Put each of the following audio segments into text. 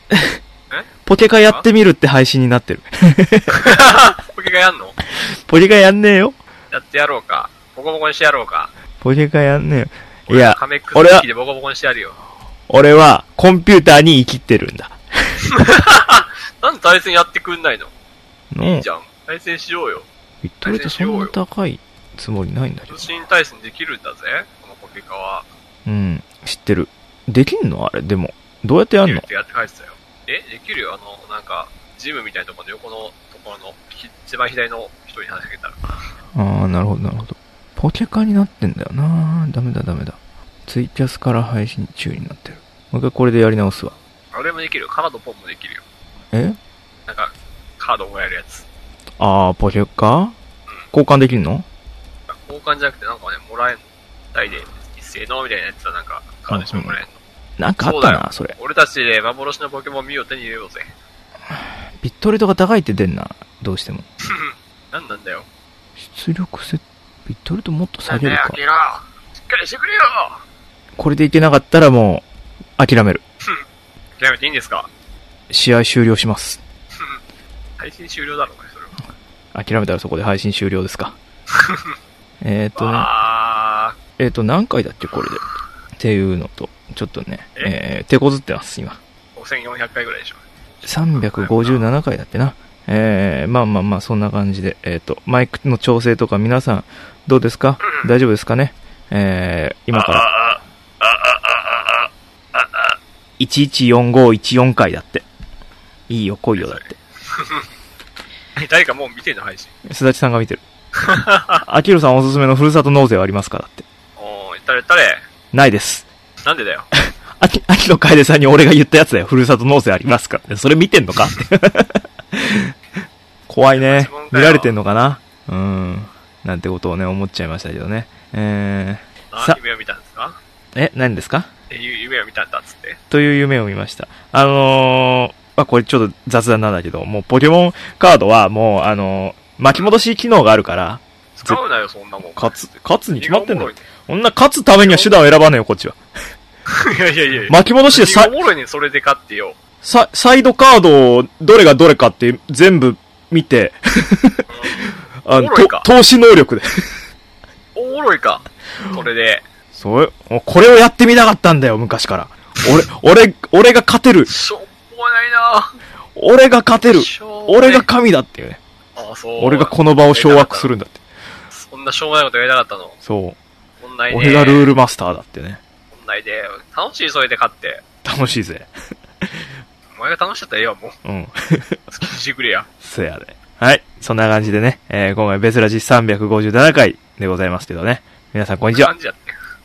ポケカやってみるって配信になってる。 ポケカやんの？ ポケカやんねえよ。 やってやろうか。ボコボコにしてやろうか。 ポケカやんねえよ。いや、 カメックス好きでボコボコにしてやるよ。 俺はコンピューターに生きてるんだ。 なんで対戦やってくんないの？いいじゃん。 ゃん。対戦しようよ。 ビットレートそんな高いつもりないんだけど。 通信対戦できるんだぜ、このポケカは。 うん、知ってる。できんのあれ、でも。どうやってやんの？ できるってやって書いてたよ。できるよ。なんか、ジムみたいなところの横のところの、一番左の人に話しかけたら。 ああ、なるほど、なるほど。ポケカになってんだよな。ダメだ。ツイキャスから配信中になってる。もう一回これでやり直すわ。 あれもできるよ。カードポンもできるよ。なんか、カードもやるやつ。 ああ、ポケカ？交換できるの？ 交換じゃなくてなんかね、もらえんの。大で一斉のみたいなやつはなんか、カードしてもらえんの。 なんかあったな、それ。 俺たちで幻のポケモン見よう手に入れようぜ。 ビットレートが高いって出んな、どうしても。 なんなんだよ。 出力ビットレートもっと下げるか。 なんだよ、しっかりしてくれよ。 これでいけなかったらもう、諦める。 諦めていいんですか？ 試合終了します。 配信終了だろうね、それは。諦めたらそこで配信終了ですか。何回だっけ、これで。っていうのと、ちょっとね、手こずってます、今。 5400回ぐらいでしょ。 357回だってな。まあ、そんな感じで、マイクの調整とか皆さん、どうですか？大丈夫ですかね？今から、114514回だって。いいよ、来いよ、だって。 誰かもう見てんの、配信。 すだちさんが見てる。アキロさんおすすめのふるさと納税はありますか？だって。 誰ないです。 なんでだよ。 秋の楓さんに俺が言ったやつだよ。ふるさと納税ありますか？それ見てんのか？怖いね。見られてんのかな？なんてことをね、思っちゃいましたけどね。 夢を見たんですか？ 何ですか？ 夢を見たんだっつって。 という夢を見ました。これちょっと雑談なんだけど、もうポケモンカードはもう巻き戻し機能があるから。 使うなよ、そんなもん。 勝つに決まってんだよ。そんな勝つためには手段を選ばねえよ、こっちは。 いや。 巻き戻しでおもろいね、それで勝ってよ。 サイドカードをどれがどれかって全部見て、投資能力で。 おもろいか。それで。 これをやってみたかったんだよ、昔から。俺が勝てる。 しょうもないな。 俺が勝てる。俺が神だっていうね。俺がこの場を掌握するんだって。 そんなしょうもないことやりたかったの。 そう。俺がルールマスターだってね。 こんないで、楽しい、それで勝って。 楽しいぜ。 お前が楽しかったらええわ、もう。好きにしてくれや。 そやで。はい。そんな感じでね、今回ベスラジ357回でございますけどね。皆さんこんにちは。 こんにちは。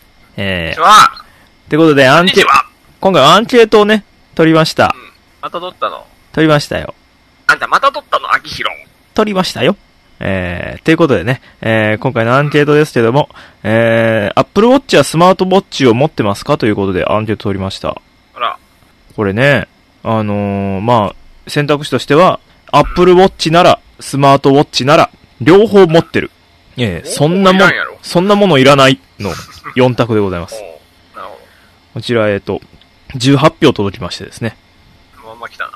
ってことで、今回アンケートをね、取りました。 また取ったの？ 取りましたよ。 あんたまた取ったの、秋広。 取りましたよ。ということでね、今回のアンケートですけども、Apple Watch やスマートウォッチを持ってますかということでアンケート取りました。 あら。 これね、選択肢としては、Apple Watch なら、スマートウォッチなら、両方持ってる。そんなものいらないの4択でございます。 なるほど。 こちら、18票届きましてですね。 まんま来たな。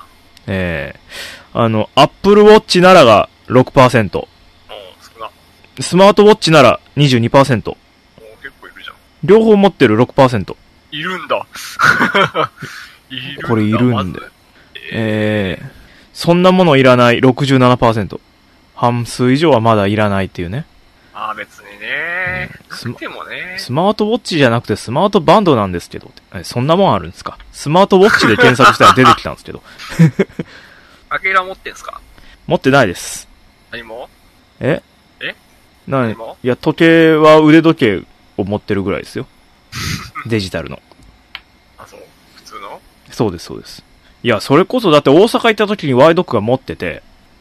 Apple Watch ならが6%。スマートウォッチなら 22%。 結構いるじゃん。 両方持ってる 6%。 いるんだ。 これいるんだよ。そんなものいらない 67%。半数以上はまだいらないっていうね。 別にね。でもね。 スマートウォッチじゃなくてスマートバンドなんですけど。そんなもんあるんですか？スマートウォッチで検索したら出てきたんですけど。 アケラ持ってんすか？ 持ってないです。 何も？ 何？いや、時計は腕時計を持ってるぐらいですよ。デジタルの。 そう？普通の？ そうです。いや、それこそだって大阪行った時にワイドックが持ってて、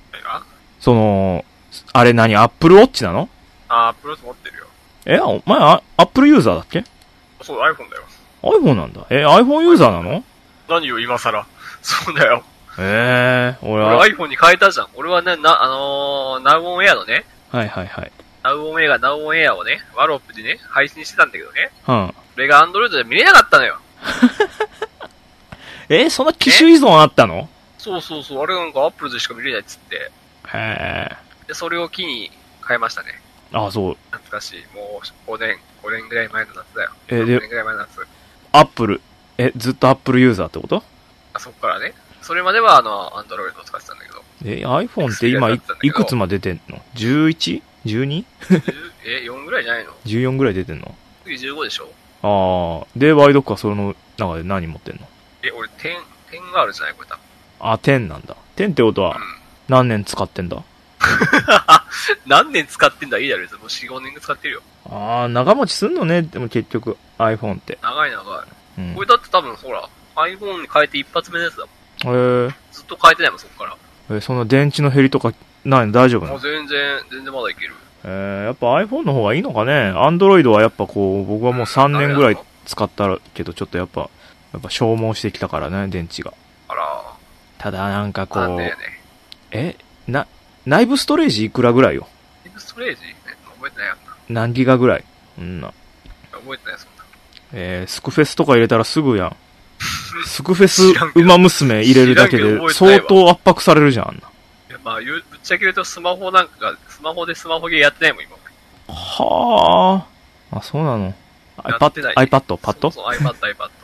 あれ何？アップルウォッチなの？ アップルウォッチ持ってるよ。 お前アップルユーザーだっけ？ そう、iPhone だよ。 iPhone なんだ。iPhone ユーザーなの？ 何よ、今更。そうだよ。 俺 iPhone に変えたじゃん。俺はね、ナウオンエアのね。 はい。 ナウオンエアをね、ワロップでね、配信してたんだけどね。 それが Android で見れなかったのよ。 そんな機種依存あったの？ そうそうそう、あれなんかアップルでしか見れないっつって。 へで、それを機に買いましたね。 あ、そう。 懐かしい。もう5年ぐらい前の夏だよ。 で、 5年ぐらい前の夏。 アップル、ずっとアップルユーザーってこと？ そっからね。それまではアンドロイドを使ってたんだけど。 iPhone って今いくつまで出てんの？ 11？12？ 4ぐらいじゃないの？ 14 ぐらい出てんの？ 次15でしょ？ ああ。で、ワイドックはその中で何持ってんの？ 俺10があるじゃないこれ多分。 あ、10なんだ。10ってことは、何年使ってんだ？ 何年使ってんだいいだろ、もう4、5年使ってるよ。 ああ、長持ちすんのね、でも結局、iPhone って。 長い。これだって多分ほら、iPhone に変えて一発目のやつだもん。ずっと変えてないもん、そっから。 その電池の減りとかないの？大丈夫なの？ 全然まだいける。 やっぱ iPhone の方がいいのかね。Android はやっぱこう、僕はもう3年ぐらい使ったけど、ちょっとやっぱ消耗してきたからね、電池が。 あら。 ただなんかこう、 なんだよね。 内部ストレージいくらぐらいよ？ 内部ストレージ覚えてないやんな。 何ギガぐらい？ 覚えてないそんな。スクフェスとか入れたらすぐやん。スクフェス馬娘入れるだけで相当圧迫されるじゃん、あんな。 いや、まあ、ぶっちゃけ言うとスマホでスマホゲーやってないもん、今。 はあ。あ、そうなの。iPad？ パッド？ そう、iPad。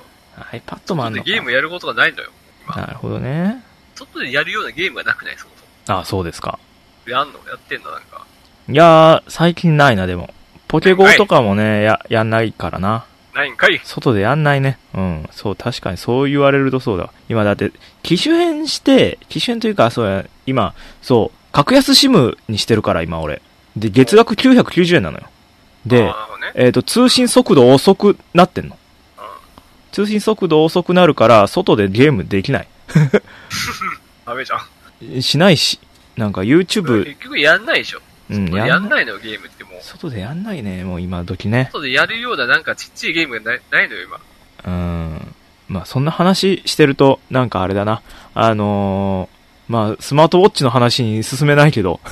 iPad もあんのか。 ゲームやることがないのよ。 なるほどね。 外でやるようなゲームがなくない？そもそも。あ、そうですか。 やってんのなんか。 いやー、最近ないな、でも。ポケゴーとかもね、やんないからな。 ないんかい。 外でやんないね。うん。そう、確かにそう言われるとそうだ。今だって、機種変というか、そうや、今、そう、格安シムにしてるから、今俺。で、月額990円なのよ。で、通信速度遅くなってんの。通信速度遅くなるから、外でゲームできない。 ダメじゃん。 しないし。なんか YouTube。 結局やんないでしょ。やんないのよ、ゲームってもう。 外でやんないね、もう今時ね。 外でやるようななんかちっちゃいゲームがないのよ、今。 まあそんな話してると、なんかあれだな。まあスマートウォッチの話に進めないけど。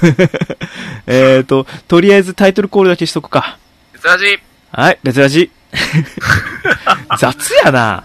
とりあえずタイトルコールだけしとくか。 レツラジ。 はい、レツラジ。雑やな。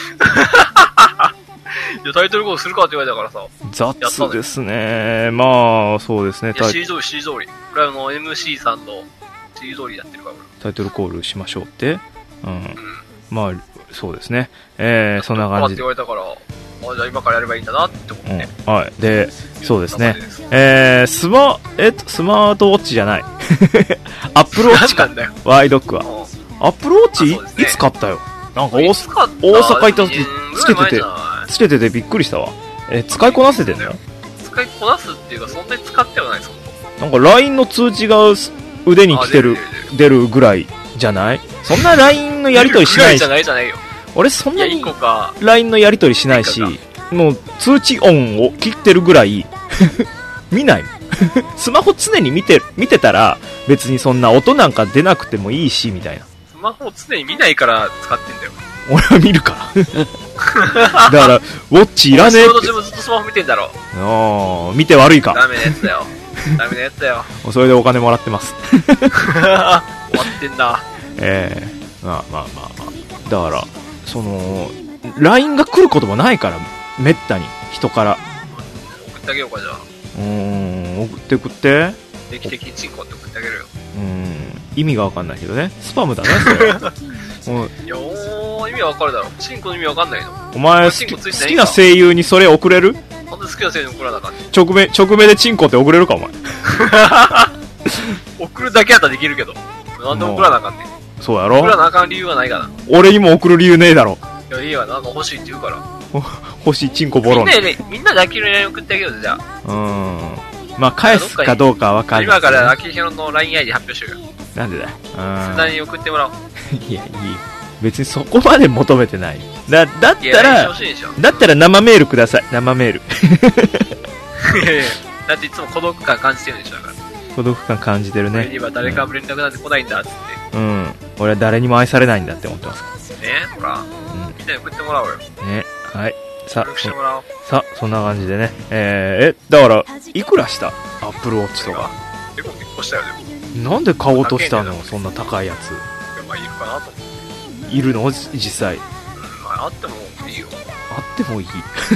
いや、タイトルコールするかって言われたからさ。 雑ですね。まあ、そうですね。 いや、指示通り。これはMC さんの指示通りやってるから。 タイトルコールしましょうって。まあ、そうですね。そんな感じで。 って言われたから、じゃあ今からやればいいんだなって思って。 はい。で、そうですね。スマートウォッチじゃない。アップルウォッチか。ワイドックは。アップルウォッチいつ買ったよ。なんか大阪行った時つけててびっくりしたわ。使いこなせてんの？ 使いこなすっていうか、そんなに使ってはないです。 なんか LINE の通知が腕に来てる、出るぐらいじゃない？そんな LINE のやりとりしないし。俺そんなに LINE のやりとりしないし、もう通知音を切ってるぐらい見ない。スマホ常に見てたら別にそんな音なんか出なくてもいいしみたいな。 スマホを常に見ないから使ってんだよ。 俺は見るからだからウォッチいらねえって。 自分ずっとスマホ見てんだろ。 見て悪いか。 ダメなやつだよ。 それでお金もらってます終わってんだ。 まあだからその LINE が来ることもないから、めったに人から送ってあげようか。じゃあ送って定期的にチンコって送ってあげるよ。 意味がわかんないけどね。スパムだねそれ。 いや意味わかるだろ。チンコの意味わかんないの。 お前好きな声優にそれ送れる？ なんで好きな声優に送らなあかんねん。 直目でチンコって送れるかお前。 送るだけやったらできるけど、なんで送らなあかんねん。 そうやろ。 送らなあかん理由はないかな。 俺にも送る理由ねえだろ。 いや、いいわ。なんか欲しいって言うから。 欲しいチンコボロン。 みんなで秋広に送ってあげようぜ、じゃあ。まあ返すかどうかはわかんない、 今から秋広の LINE ID 発表しようよ。 なんでだよ。 世代に送ってもらおう。 いや、いい。別にそこまで求めてない。だったら生メールください。生メール。 だっていつも孤独感感じてるでしょ。だから孤独感感じてるね。 俺には誰からも連絡なんて来ないんだっつって。 俺は誰にも愛されないんだって思ってますね。ほら、みんなに送ってもらおうよ。 ね。はい。さあ、 そんな感じでね。だから、いくらした？アップルウォッチとか。 結構したよね。 なんで買おうとしたの？そんな高いやつ。 いや、まあ、いるかなと思って。 いるの？実際。 まあ、あってもいいよ。 あってもいい。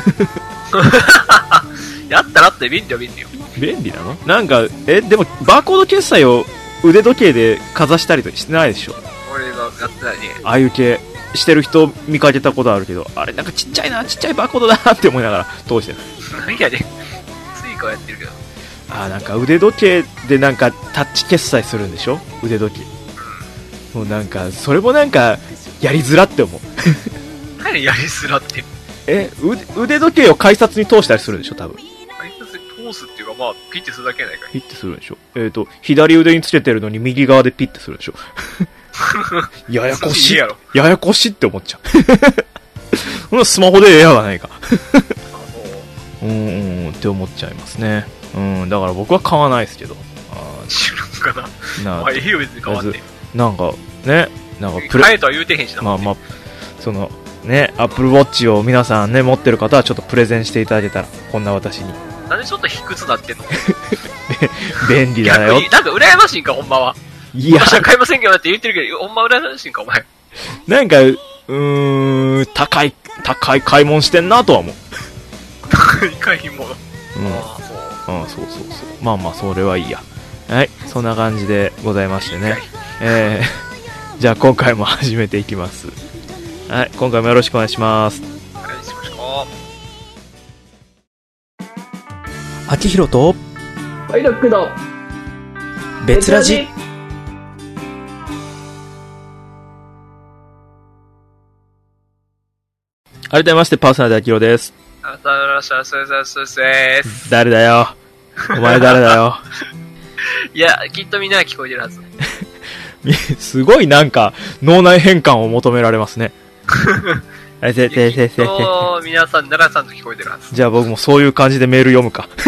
やったらって便利よ。 便利なの？なんか、でも、バーコード決済を腕時計でかざしたりとかしてないでしょ？ 俺がやってないね。 ああいう系してる人見かけたことあるけど、あれなんかちっちゃいバーコードだなって思いながら通してる。 何やねん。スイカはやってるけど。 なんか腕時計でなんかタッチ決済するんでしょ？腕時計。もうなんか、それもなんか、やりづらって思う。 何やりづらって。 腕時計を改札に通したりするんでしょ？多分。 改札に通すっていうか、まあ、ピッてするだけやないかい。 ピッてするんでしょ？左腕につけてるのに右側でピッてするんでしょ？ややこしい。ややこしいって思っちゃう。スマホでええやがないか。って思っちゃいますね。だから僕は買わないですけど。 知らんかな。まあ、いいよ別に買わんね。 なんか、ね、 買えとは言うてへんしな。 まあ、その、ね、Apple Watch を皆さんね、持ってる方はちょっとプレゼンしていただけたら、こんな私に。 なんでちょっと卑屈なってんの？ 便利だよ。 逆に、なんか羨ましいんか、ほんまは。いや。私は買いませんけどって言ってるけど、ほんま羨ましいんか、お前。 なんか、高い買い物してんなとは思う。 高い買い物。 そう。まあ、それはいいや。はい、そんな感じでございましてね。じゃあ今回も始めていきます。はい、今回もよろしくお願いします。 お願いします。 秋広とパイロックの別ラジ。改めましてパーソナリティ秋広です。誰だよ。お前誰だよ。 いや、きっとみんなが聞こえてるはず。 すごいなんか脳内変換を求められますね。 きっと皆さん奈良さんと聞こえてるはず。 じゃあ僕もそういう感じでメール読むか。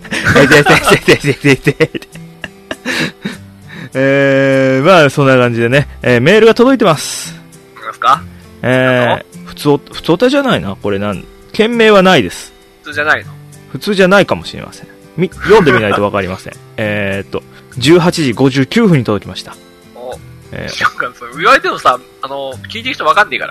まあそんな感じでね、メールが届いてます。 ますか？ 普通歌じゃないな。これ件名はないです。 普通じゃないの？ 普通じゃないかもしれません。読んでみないとわかりません。18時59分に届きました。 言われてもさ、聞いてる人わかんねえから。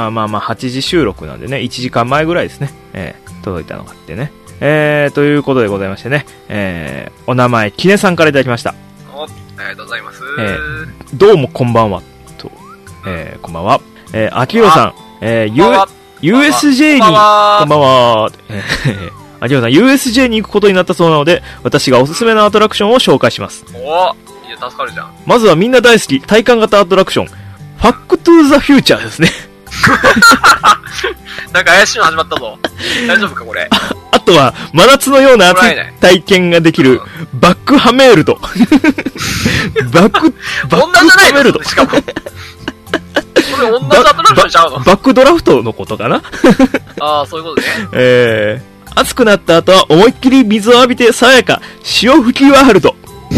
まあ8時収録なんでね、1時間前ぐらいですね。届いたのがってね。ということでございましてね、お名前、きねさんからいただきました。 ありがとうございます。 どうもこんばんは。と、こんばんは。秋広さん、USJ に、こんばんは。秋広さん、USJ に行くことになったそうなので、私がおすすめのアトラクションを紹介します。 いや、助かるじゃん。 まずはみんな大好き、体感型アトラクション、ファックトゥーザフューチャーですね。 なんか怪しいの始まったぞ。大丈夫か、これ。 あとは、真夏のような熱い体験ができる、バックハメールド。バックハメールド。 しかも。これ、同じアトラクションちゃうの？ バックドラフトのことかな？ そういうことね。 暑くなった後は思いっきり水を浴びて爽やか、潮吹きワールド。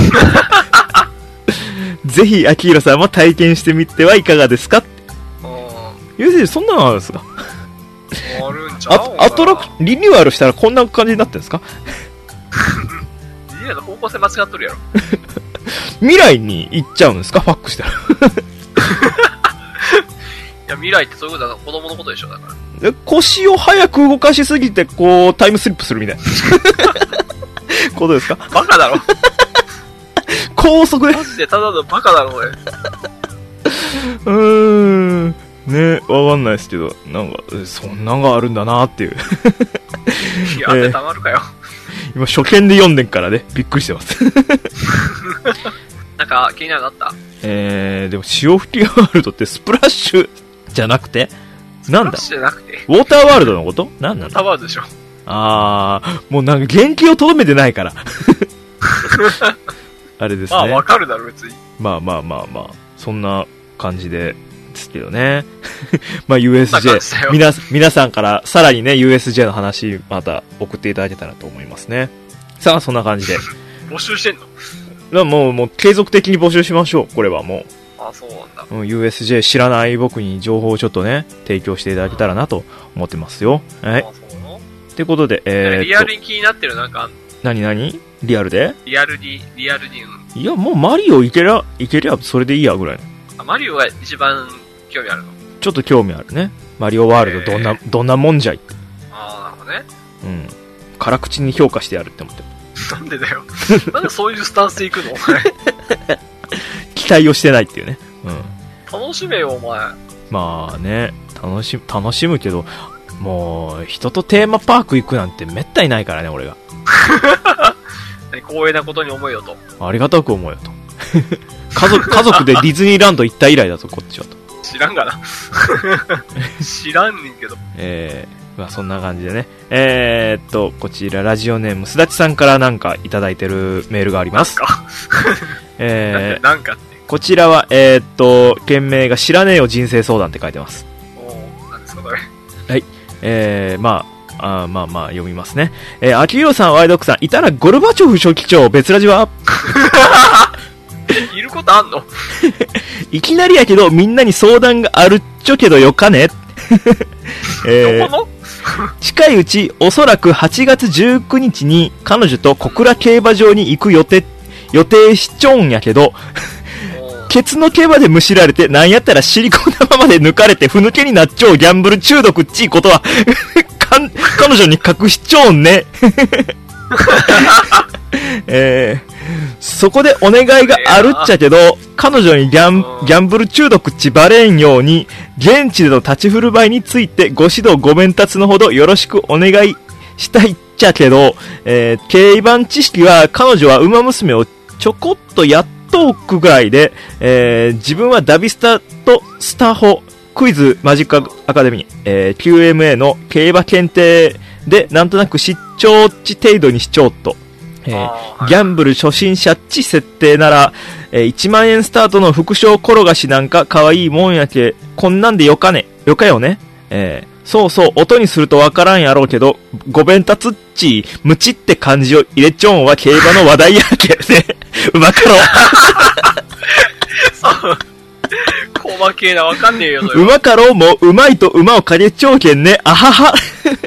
ぜひ、秋広さんも体験してみてはいかがですか？そんなのあるんですか？ あるんちゃう？ リニューアルしたらこんな感じになってるんですか？ リニューアルの方向性間違っとるやろ。 未来に行っちゃうんですか？ファックしたら。 いや、未来ってそういうことだから、子供のことでしょ、だから。 腰を早く動かしすぎて、こう、タイムスリップするみたいな。ことですか？ バカだろ。 高速で。 マジでただのバカだろ、俺。 ね、わかんないですけど、なんか、そんなんがあるんだなっていう。 いや、当てたまるかよ。 今、初見で読んでんからね、びっくりしてます。 なんか、気になるのあった？ でも、潮吹きワールドってスプラッシュじゃなくてなんだ？ スプラッシュじゃなくてウォーターワールドのこと？なんなんだ？ ウォーターワールドでしょ。 もうなんか元気をとどめてないから。あれですね。 まあ、わかるだろ、別に。 まあ、そんな感じですけどね。まあ、USJ。皆さんからさらにね、USJ の話、また送っていただけたらと思いますね。さあ、そんな感じで。 募集してんの？ もう継続的に募集しましょう。これはもう。 そうなんだ。 USJ 知らない僕に情報をちょっとね、提供していただけたらなと思ってますよ。はい。 そうなの？ ってことで、 リアルに気になってるなんか何リアルで？ リアルに、 いや、もうマリオいけりゃそれでいいやぐらいの。 マリオが一番興味あるの？ ちょっと興味あるね。 マリオワールドどんなもんじゃいって。 ああ、なるほどね。 うん。辛口に評価してやるって思ってる。 なんでだよ。なんでそういうスタンスで行くのお前。 期待をしてないっていうね。うん。 楽しめよ、お前。 まあね、楽しむけど、もう、人とテーマパーク行くなんてめったにないからね、俺が。 光栄なことに思えよと。 ありがたく思えよと。家族でディズニーランド行った以来だぞ、こっちはと。 知らんがな。知らんねんけど。 まあそんな感じでね。こちらラジオネームすだちさんからなんかいただいてるメールがあります。 なんかって。 こちらは、件名が知らねえよ人生相談って書いてます。 なんですかこれ。 はい。まあ読みますね。秋広さん、ワイドックさん、いたらゴルバチョフ書記長、別ラジはいることあんのいきなりやけど、みんなに相談があるっちょけどよかねどこの近いうち、おそらく8月19日に彼女と小倉競馬場に行く予定しちょんやけど、ケツの毛までむしられて、なんやったらシリコン玉まで抜かれて、ふぬけになっちゃうギャンブル中毒っちいことは、彼女に隠しちょんね。そこでお願いがあるっちゃけど、彼女にギャンブル中毒っちバレんように、現地での立ち振る舞いについてご指導ご鞭達のほどよろしくお願いしたいっちゃけど、競馬知識は彼女は馬娘をちょこっとやっとくぐらいで、自分はダビスタとスタホ、クイズマジックアカデミー、QMA の競馬検定でなんとなく失調値程度にしちょうっと。ギャンブル初心者っち設定なら、1万円スタートの副賞転がしなんか可愛いもんやけ、こんなんでよかよね。そうそう、音にするとわからんやろうけど、ごべんたつっち、ムチって漢字を入れちょんは競馬の話題やけね。うまかろ。 そう。コマ系なわかんねえよ、それ。 うまかろうも、うまいと馬をかけちょうけんね。あはは。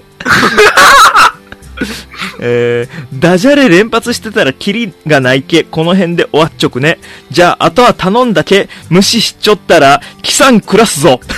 ダジャレ連発してたらキリがないけ、この辺で終わっちょくね。じゃあ、あとは頼んだけ、無視しちょったら、キサン暮らすぞ。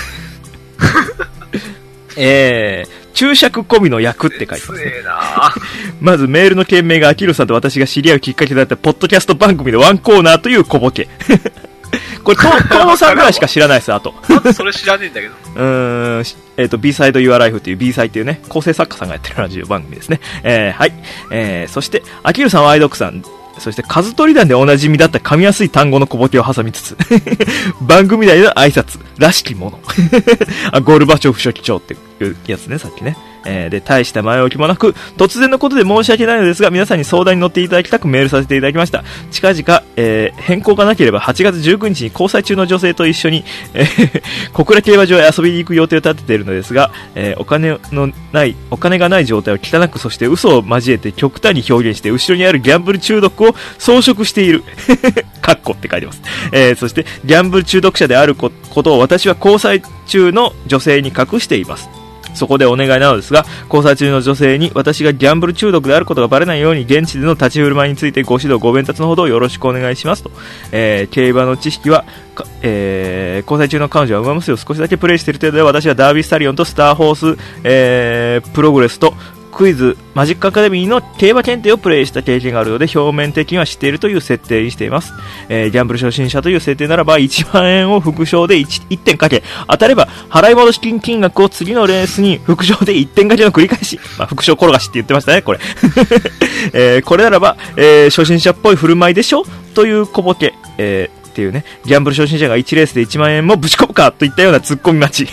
注釈込みの役って書いてます、ね。まずメールの件名がアキロさんと私が知り合うきっかけだったポッドキャスト番組でワンコーナーという小ボケ。これ、東野さんぐらいしか知らないです、あと。 それ知らねえんだけど。B-Side Your Life っていう B-Side っていうね、構成作家さんがやってるラジオ番組ですね。はい。そして、アキルさんはアイドックさん、そして数取り団でおなじみだった噛みやすい単語の小ボケを挟みつつ、番組内の挨拶らしきもの。ゴルバチョフ書記長っていうやつね、さっきね。で、大した前置きもなく、突然のことで申し訳ないのですが、皆さんに相談に乗っていただきたくメールさせていただきました。近々、変更がなければ8月19日に交際中の女性と一緒に、小倉競馬場へ遊びに行く予定を立てているのですが、お金がない状態を汚く、そして嘘を交えて極端に表現して、後ろにあるギャンブル中毒を装飾している。カッコって書いてます。そして、ギャンブル中毒者であることを私は交際中の女性に隠しています。そこでお願いなのですが、交際中の女性に私がギャンブル中毒であることがバレないように現地での立ち振る舞いについてご指導ご鞭達のほどよろしくお願いしますと。競馬の知識は、交際中の彼女は馬娘を少しだけプレイしている程度で、私はダービースタリオンとスターホース、プログレスとクイズマジックアカデミーの競馬検定をプレイした経験があるので、表面的には知っているという設定にしています。ギャンブル初心者という設定ならば1万円を副賞で 1点かけ、当たれば払い戻し金額を次のレースに副賞で1点かけの繰り返し、副賞転がしって言ってましたね、これ。これならば、初心者っぽい振る舞いでしょという小ボケ、っていうね、ギャンブル初心者が1レースで1万円もぶち込むかといったようなツッコミ待ち。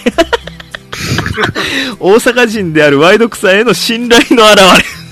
大阪人であるワイドクさんへの信頼の表れ。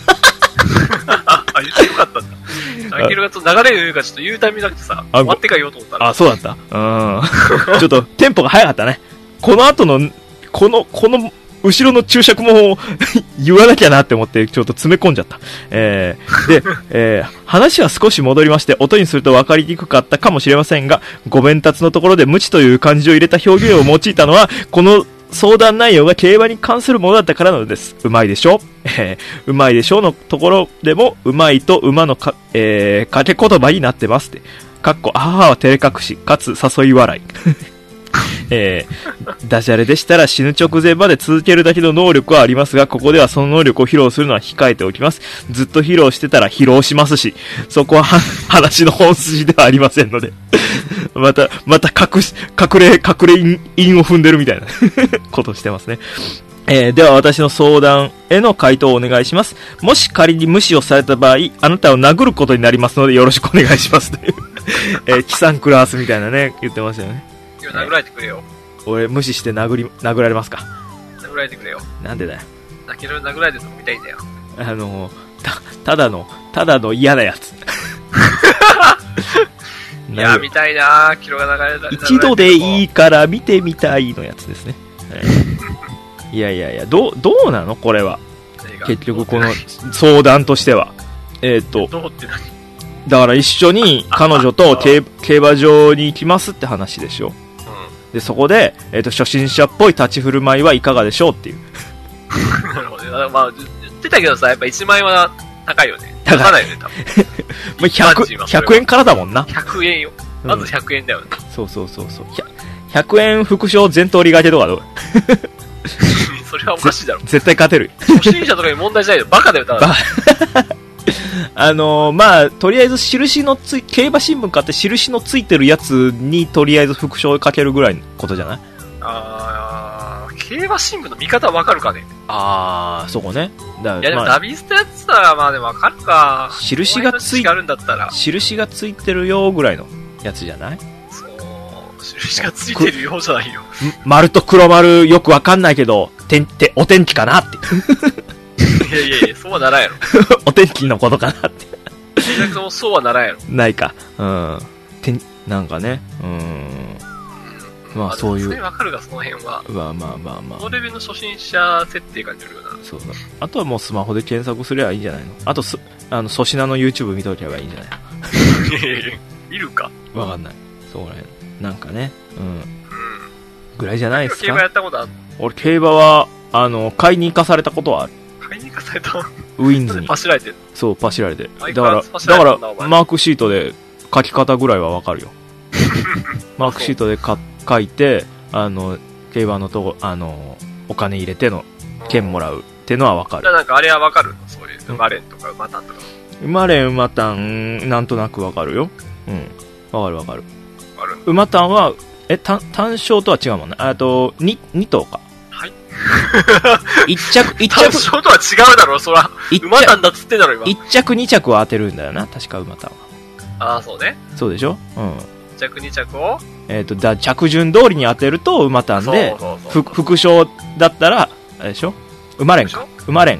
言ってよかったんだ。アキルが流れるかちょっと言うタイミングなくてさ、終わってから言おうと思ったら。 そうだった。ちょっとテンポが早かったね。この後の、この後ろの注釈も言わなきゃなって思ってちょっと詰め込んじゃった。で、話は少し戻りまして、音にすると分かりにくかったかもしれませんが、ご鞭達のところで無知という漢字を入れた表現を用いたのは、この相談内容が競馬に関するものだったからなのです。うまいでしょうまいでしょのところでも、うまいと馬の掛け言葉になってますって。かっこ、あははは照れ隠し、かつ誘い笑い。 ダジャレでしたら死ぬ直前まで続けるだけの能力はありますが、ここではその能力を披露するのは控えておきます。ずっと披露してたら疲労しますし、そこは話の本筋ではありませんので。また隠れ韻を踏んでるみたいなことをしてますね。では私の相談への回答をお願いします。もし仮に無視をされた場合、あなたを殴ることになりますのでよろしくお願いしますという、キサンクラースみたいなね、言ってましたよね。 今殴られてくれよ。 俺無視して殴られますか。 殴られてくれよ。なんでだよ。 泣ける殴られてるとこ見たいんだよ。 ただの嫌なやつ。 いや、見たいなぁ。キロが流れた。 一度でいいから見てみたいのやつですね。いや、どうなのこれは。結局この相談としては。 どうって何？ だから一緒に彼女と競馬場に行きますって話でしょ。で、そこで、初心者っぽい立ち振る舞いはいかがでしょうっていう。 なるほどね。まあ、言ってたけどさ、やっぱ1万円は高いよね。高かないよね、多分。 100円からだもんな。 100円よ。まず100円だよね。 そう。100円副賞全通りがけとかどう？ それはおかしいだろ。 絶対勝てる。 初心者とかに問題じゃないよ。バカだよ、ただ。 まあ、とりあえず競馬新聞買って印のついてるやつにとりあえず副賞をかけるぐらいのことじゃない？ 競馬新聞の見方わかるかね？ そこね。 いやでもダビスタやつはまあでもわかるか。 印がついてるよぐらいのやつじゃない？ そう。印がついてるよじゃないよ。 丸と黒丸よくわかんないけど、お天気かなって。 いや、そうはならんやろ。 お天気のことかなって。 そうはならんやろ。 ないか。なんかね。まあそういう。 それわかるが、その辺は。 まあ。 このレベルの初心者設定が出るよな。 そうだ。あとはもうスマホで検索すればいいんじゃないの？あと粗品の YouTube 見とけばいいんじゃないの？ いるかわかんない。そうらへん。なんかね。ぐらいじゃないですか。 競馬やったことある？ 俺競馬は、買いに行かされたことはある。 買いに行かされた？ ウィンズに。 パシられてる。 そう、パシられて。だから、 ママークシートで書き方ぐらいはわかるよ。マークシートで書いて、競馬のお金入れての券もらうってのはわかる。 じゃあなんかあれはわかるの？そういう、馬連とか馬単とか。 馬連、馬単、なんとなくわかるよ。わかる。馬単は、単勝とは違うもんね。2頭か。 はい。 単勝とは違うだろ、そら。馬単だっつってんだろ、今。 1着2着を当てるんだよな、確か馬単は。 そうね。 そうでしょ 1着2着を着順通りに当てると馬単で、副賞だったら、あれでしょ馬連か。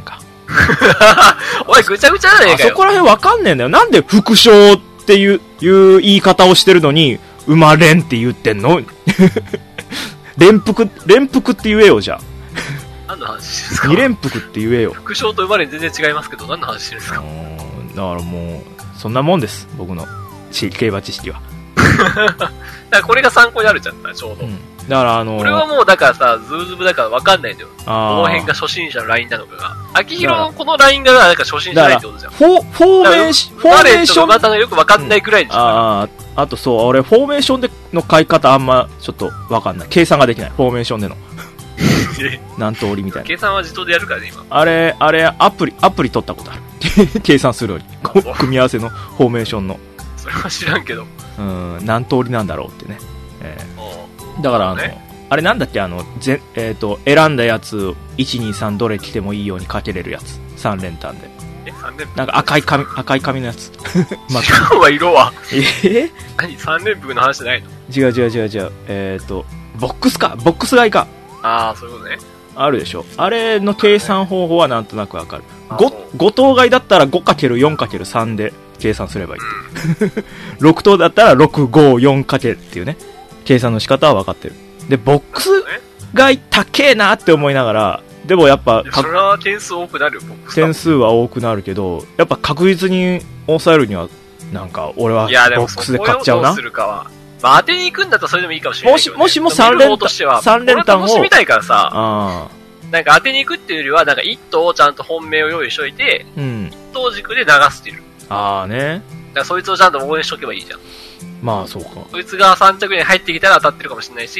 おい、ぐちゃぐちゃじゃねえかよ。 そこら辺わかんねえんだよ。なんで副賞っていう言い方をしてるのに、馬連って言ってんの？連服って言えよ、じゃあ。 何の話ですか？ 二連服って言えよ。 副賞と馬連全然違いますけど、何の話してるんですか？ だからもう、そんなもんです。僕の競馬知識は。 だからこれが参考になるじゃん、ちょうど。 だから俺はもうだからさ、ズブズブだから分かんないんだよ。この辺が初心者のラインなのかが。秋広のこのラインがなんか初心者ラインってことじゃん。 フォーメーション。 馬単がよく分かんないくらいでしょ。 あとそう、俺フォーメーションでの書い方あんまちょっと分かんない。計算ができない。フォーメーションでの。何通りみたいな。 計算は自動でやるからね、今。 あれ、アプリ取ったことある。計算するより。組み合わせのフォーメーションの。 それは知らんけど。 何通りなんだろうってね。だからあれなんだっけ、選んだやつ、1、2、3どれ着てもいいようにかけれるやつ。3連単で。 3連服なんか赤い紙のやつ。 違うわ、色は。何 ?3 連服の話じゃないの？ 違う。ボックス買いか。 そういうことね。 あるでしょ。あれの計算方法はなんとなくわかる。5等買いだったら 5×4×3 で計算すればいい。6等だったら6、5、4かけっていうね。計算の仕方は分かってる。で、ボックス買い高えなって思いながら、でもやっぱ、 それは点数多くなるよ、ボックス。 点数は多くなるけど、やっぱ確実に抑えるには、なんか、俺はボックスで買っちゃうな。 どうするかは。当てに行くんだったらそれでもいいかもしれないけど、ね。 もしも3連単を。 楽しみたいからさ、なんか当てに行くっていうよりは、なんか1頭をちゃんと本命を用意しといて、1頭軸で流すっていう。 ね。だからそいつをちゃんと応援しとけばいいじゃん。 まあそうか。 そいつが3着に入ってきたら当たってるかもしれないし、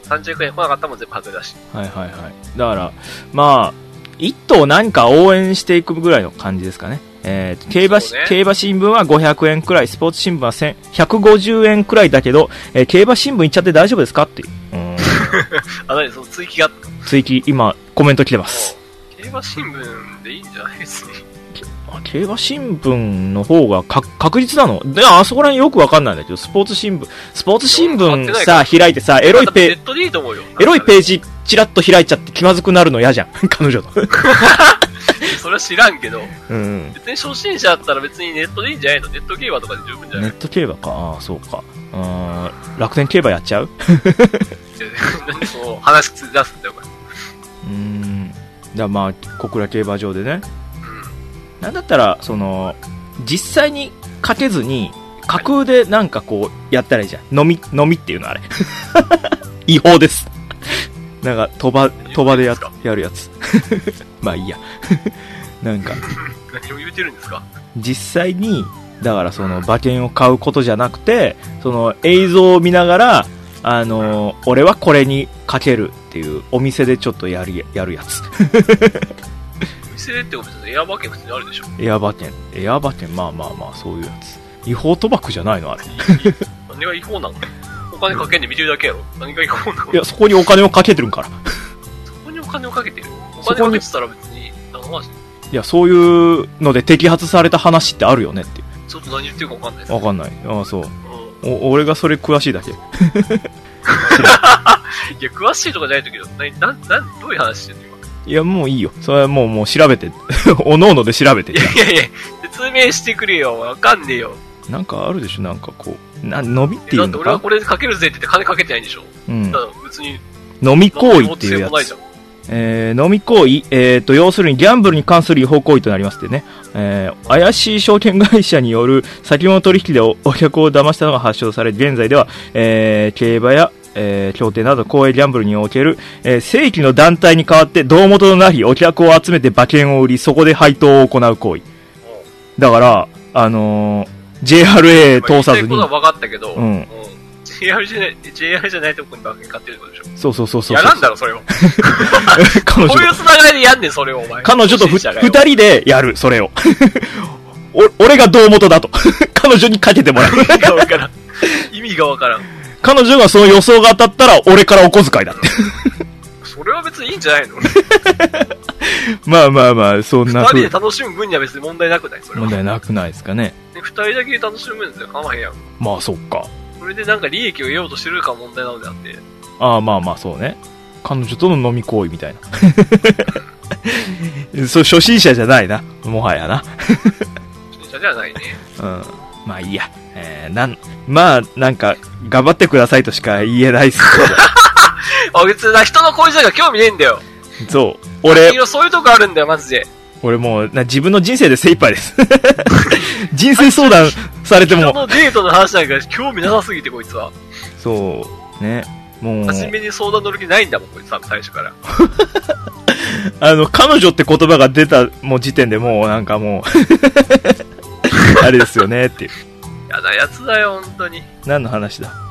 30億円来なかったらもん全部外れだし。 はいはいはい。だから、まあ、一頭何か応援していくぐらいの感じですかね。競馬新聞は500円くらい、スポーツ新聞は150円くらいだけど、競馬新聞行っちゃって大丈夫ですかっていう。 あ、何その追記が追記、今、コメント来てます。 競馬新聞でいいんじゃないですね。 競馬新聞の方が確実なので、あそこら辺よくわかんないんだけど、スポーツ新聞さ、開いてさ、エロいページチラッと開いちゃって気まずくなるの嫌じゃん、彼女の。 それは知らんけど、 うん、別に初心者だったら別にネットでいいんじゃないの？ネット競馬とかで十分じゃない？ ネット競馬か、ああ、そうか。楽天競馬やっちゃう？ なんでその話出すんだよ、お前。 だまあ、小倉競馬場でね。なんだったら、実際にかけずに、架空でなんかこう、やったらいいじゃん。飲みっていうのあれ。違法です。なんか、賭場でやるやつ。まあいいや。なんか。 何を言うてるんですか？ 実際に、だから馬券を買うことじゃなくて、映像を見ながら、俺はこれにかけるっていう、お店でちょっとやるやつ。 お店でってことでエア馬券普通にあるでしょ？ エア馬券、まあまあまあ、そういうやつ。違法賭博じゃないのあれ。 何が違法なの？お金かけんで見てるだけやろ？何が違法なの？ いや、そこにお金をかけてるんから。 そこにお金をかけてる？お金かけてたら別に、 いや、そういうので摘発された話ってあるよねっていう。 ちょっと何言ってるか分かんないです。 分かんない。ああ、そう。俺がそれ詳しいだけ。いや、詳しいとかじゃないけど、どういう話してんの今？ いや、もういいよ。それはもう調べて。おのおので調べて。 いや、説明してくれよ。わかんねえよ。 なんかあるでしょ、なんかこう。伸びっていうのか。だって俺はこれかけるぜって言って金かけてないんでしょ？ うん。 だから別に。 飲み行為っていうやつ。飲み行為、要するにギャンブルに関する違法行為となりますってね。怪しい証券会社による先物取引でお客を騙したのが発症され、現在では、競馬や、競艇など公営ギャンブルにおける、正規の団体に代わって胴元となりお客を集めて馬券を売り、そこで配当を行う行為。だから、JRA 通さずに。 言いたいことは分かったけど、 うん。 JR じゃないとこに馬券買ってるってことでしょ？そう。 やらんだろ、それを。 彼女。 こういうつながりでやんねん、それを、お前。 彼女と二人でやる、それを。俺が胴元だと。彼女にかけてもらう。 意味がわからん。 彼女がその予想が当たったら、俺からお小遣いだって。 それは別にいいんじゃないの？ まあ、そんな。 二人で楽しむ分には別に問題なくない？それは。 問題なくないですかね。 二人だけで楽しむ分ですよ、構わへんやん。 まあ、そっか。 それでなんか利益を得ようとしてるか問題なのであって。 ああ、まあ、そうね。彼女との飲み行為みたいな。そう、初心者じゃないな。もはやな。 初心者じゃないね。 うん。まあいいや。なんか、頑張ってくださいとしか言えないっすけど。別に人の恋路なんか興味ねえんだよ。 そう。 そういうとこあるんだよ、マジで。 俺もう、自分の人生で精一杯です。人生相談されても。 人のデートの話なんか興味なさすぎて、こいつは。 そう。ね。もう。 初めに相談乗る気ないんだもん、こいつは、最初から。 彼女って言葉が出た時点でもう、なんかもう、あれですよね、っていう。 やだやつだよ、本当に。 何の話だ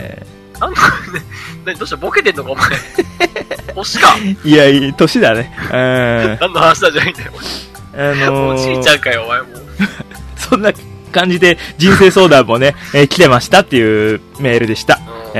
何どうしたボケてんのか、お前。年か。 いや、年だね。 何の話だじゃないんだよ、おじいちゃんかよ、お前も。 そんな感じで人生相談もね、来てましたっていうメールでした。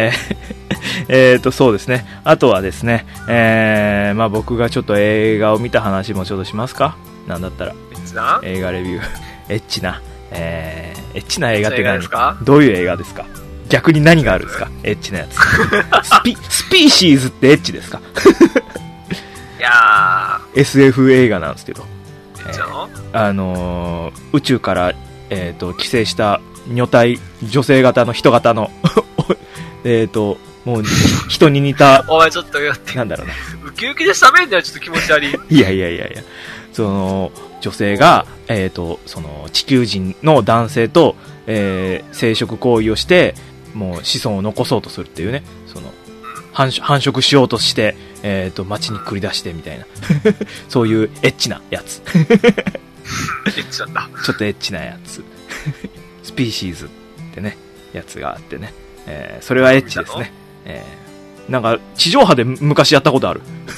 そうですね。あとはですね、まあ僕がちょっと映画を見た話もちょっとしますか？なんだったら。映画レビュー。エッチな映画って何？どういう映画ですか？逆に何があるんですか？エッチなやつ。スピーシーズってエッチですか？ いやー。 SF 映画なんですけど。 エッチなの？宇宙から、寄生した女体、女性型の人型の、もう、人に似た。 お前ちょっとやって。 なんだろうな。 ウキウキで喋んだよ、ちょっと気持ち悪い。 いや。女性が、地球人の男性と、生殖行為をして、もう子孫を残そうとするっていうね、繁殖しようとして、街に繰り出してみたいな。そういうエッチなやつ。 エッチなんだ。 ちょっとエッチなやつ。スピーシーズってね、やつがあってね。それはエッチですね。 なんか、地上波で昔やったことある。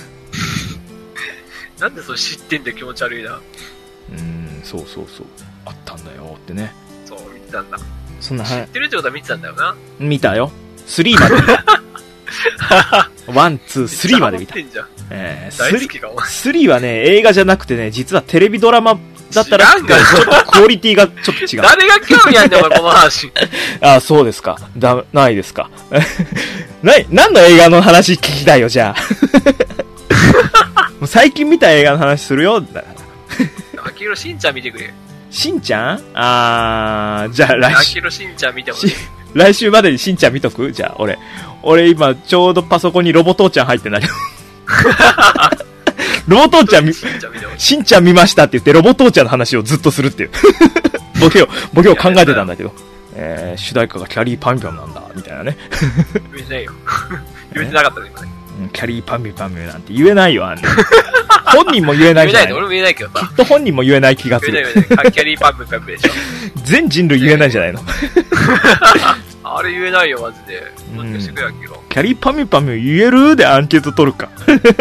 なんでそれ知ってんだよ、気持ち悪いな。 そうそうそう。あったんだよってね。 そう、見てたんだ。 そんな、 知ってるってことは見てたんだよな。 見たよ。3まで見た。1、2、3まで見た。 大好きか、お前。 3はね、映画じゃなくてね、実はテレビドラマだったら、ちょっとクオリティがちょっと違う。 誰が興味あんねん、お前、この話。 あ、そうですか。ないですか。何の映画の話聞きたいよ、じゃあ。もう最近見た映画の話するよ。 アキロしんちゃん見てくれ。 しんちゃんじゃあ来週。 アキロしんちゃん見てほしい。 来週までにしんちゃん見とく？じゃあ、俺今、ちょうどパソコンにロボ父ちゃん入ってんだけど。ロボ父ちゃんしんちゃん見ましたって言って、ロボ父ちゃんの話をずっとするっていう。ボケを考えてたんだけど。主題歌がキャリーパンピョンなんだ、みたいなね。 言えないよ。言えてなかったね、今ね。 キャリーパンピョンなんて言えないよ、あんな。本人も言えないじゃない。 俺も言えないけどさ。 きっと本人も言えない気がする。 言えない。キャリーパンピョンでしょ。 全人類言えないじゃないの。 あれ言えないよ、マジで。もしかしてくれ、アキロ。 キャリーパミュパミュ言えるでアンケート取るか。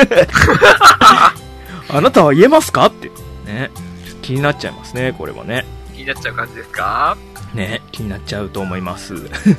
あなたは言えますかって。ね。気になっちゃいますね、これはね。 気になっちゃう感じですかね、気になっちゃうと思います。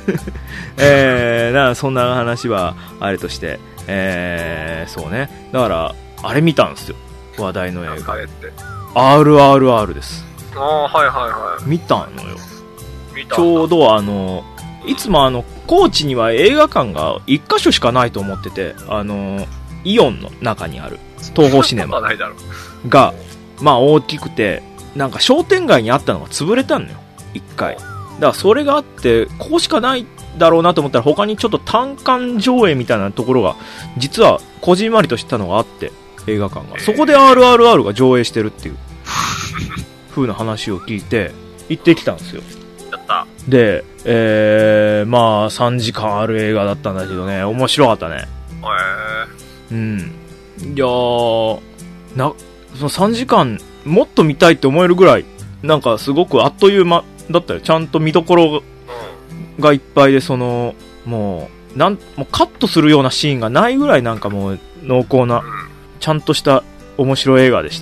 そんな話は、あれとして、そうね。だから、あれ見たんですよ。話題の映画。RRR です。 ああ、はいはいはい。 見たのよ。ちょうどいつも高知には映画館が1カ所しかないと思ってて、イオンの中にある、東宝シネマが、まあ大きくて、なんか商店街にあったのが潰れたのよ、1回。だからそれがあって、ここしかないだろうなと思ったら、他にちょっと単館上映みたいなところが、実はこじんまりとしたのがあって、映画館が。そこで RRR が上映してるっていう、風な話を聞いて、行ってきたんですよ。で、まあ3時間ある映画だったんだけどね、面白かったね。うん。いやー、その3時間もっと見たいって思えるぐらい、なんかすごくあっという間だったよ。ちゃんと見どころがいっぱいで、もうカットするようなシーンがないぐらい、なんかもう濃厚な、ちゃんとした面白い映画でした。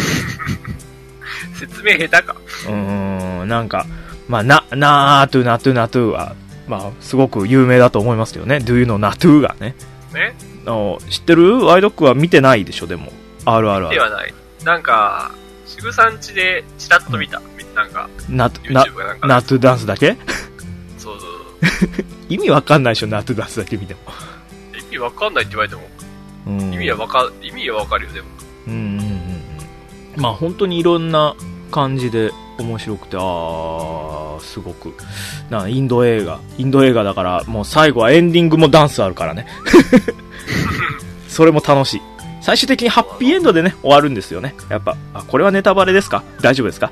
説明下手か。 なんか、まあ、ナートゥは、まあ、すごく有名だと思いますけどね。Do you know ナトゥがね。知ってる？ワイドックは見てないでしょ、でも。RRR。 ではない。なんか、渋さん家でチラッと見た。なんか、 ナトゥダンスだけ？ そう。 意味わかんないでしょ、ナトゥダンスだけ見ても。 意味わかんないって言われても。意味はわかるよ、でも。 まあ、本当にいろんな感じで、面白くて、すごくインド映画だから、もう最後はエンディングもダンスあるからね。それも楽しい。最終的にハッピーエンドでね、終わるんですよね。やっぱ、これはネタバレですか？大丈夫ですか？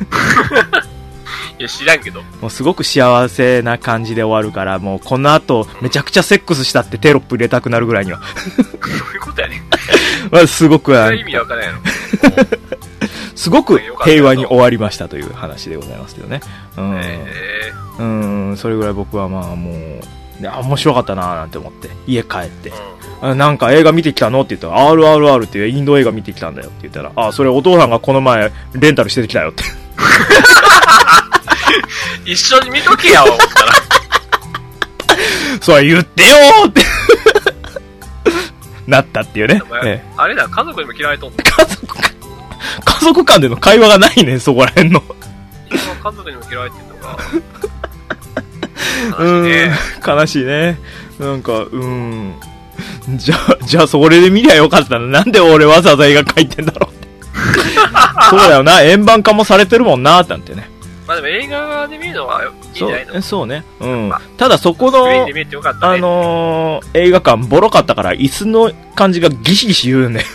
いや、知らんけど。 もうすごく幸せな感じで終わるから、もうこの後、めちゃくちゃセックスしたってテロップ入れたくなるぐらいには。 どういうことやねん。 まあ、すごく、 意味わからんやろ。 すごく平和に終わりましたという話でございますけどね。それぐらい僕はまあもう、面白かったなーなんて思って、家帰って、なんか映画見てきたのって言ったら、RRR っていうインド映画見てきたんだよって言ったら、それお父さんがこの前レンタルしてきたよって。 一緒に見とけや、思ったら。 それ言ってよーってなったっていうね。 あれだ、家族にも嫌われとんの。 家族間での会話がないね、そこら辺の。 今家族にも嫌われてんのか。 悲しいね。なんか、じゃあそれで見りゃよかったな。なんで俺わざわざ映画描いてんだろうって。そうだよな、円盤化もされてるもんな、なんてね。 まあでも映画で見るのはいいんじゃないの？ そうね。ただそこの、映画館ボロかったから椅子の感じがギシギシ言うね。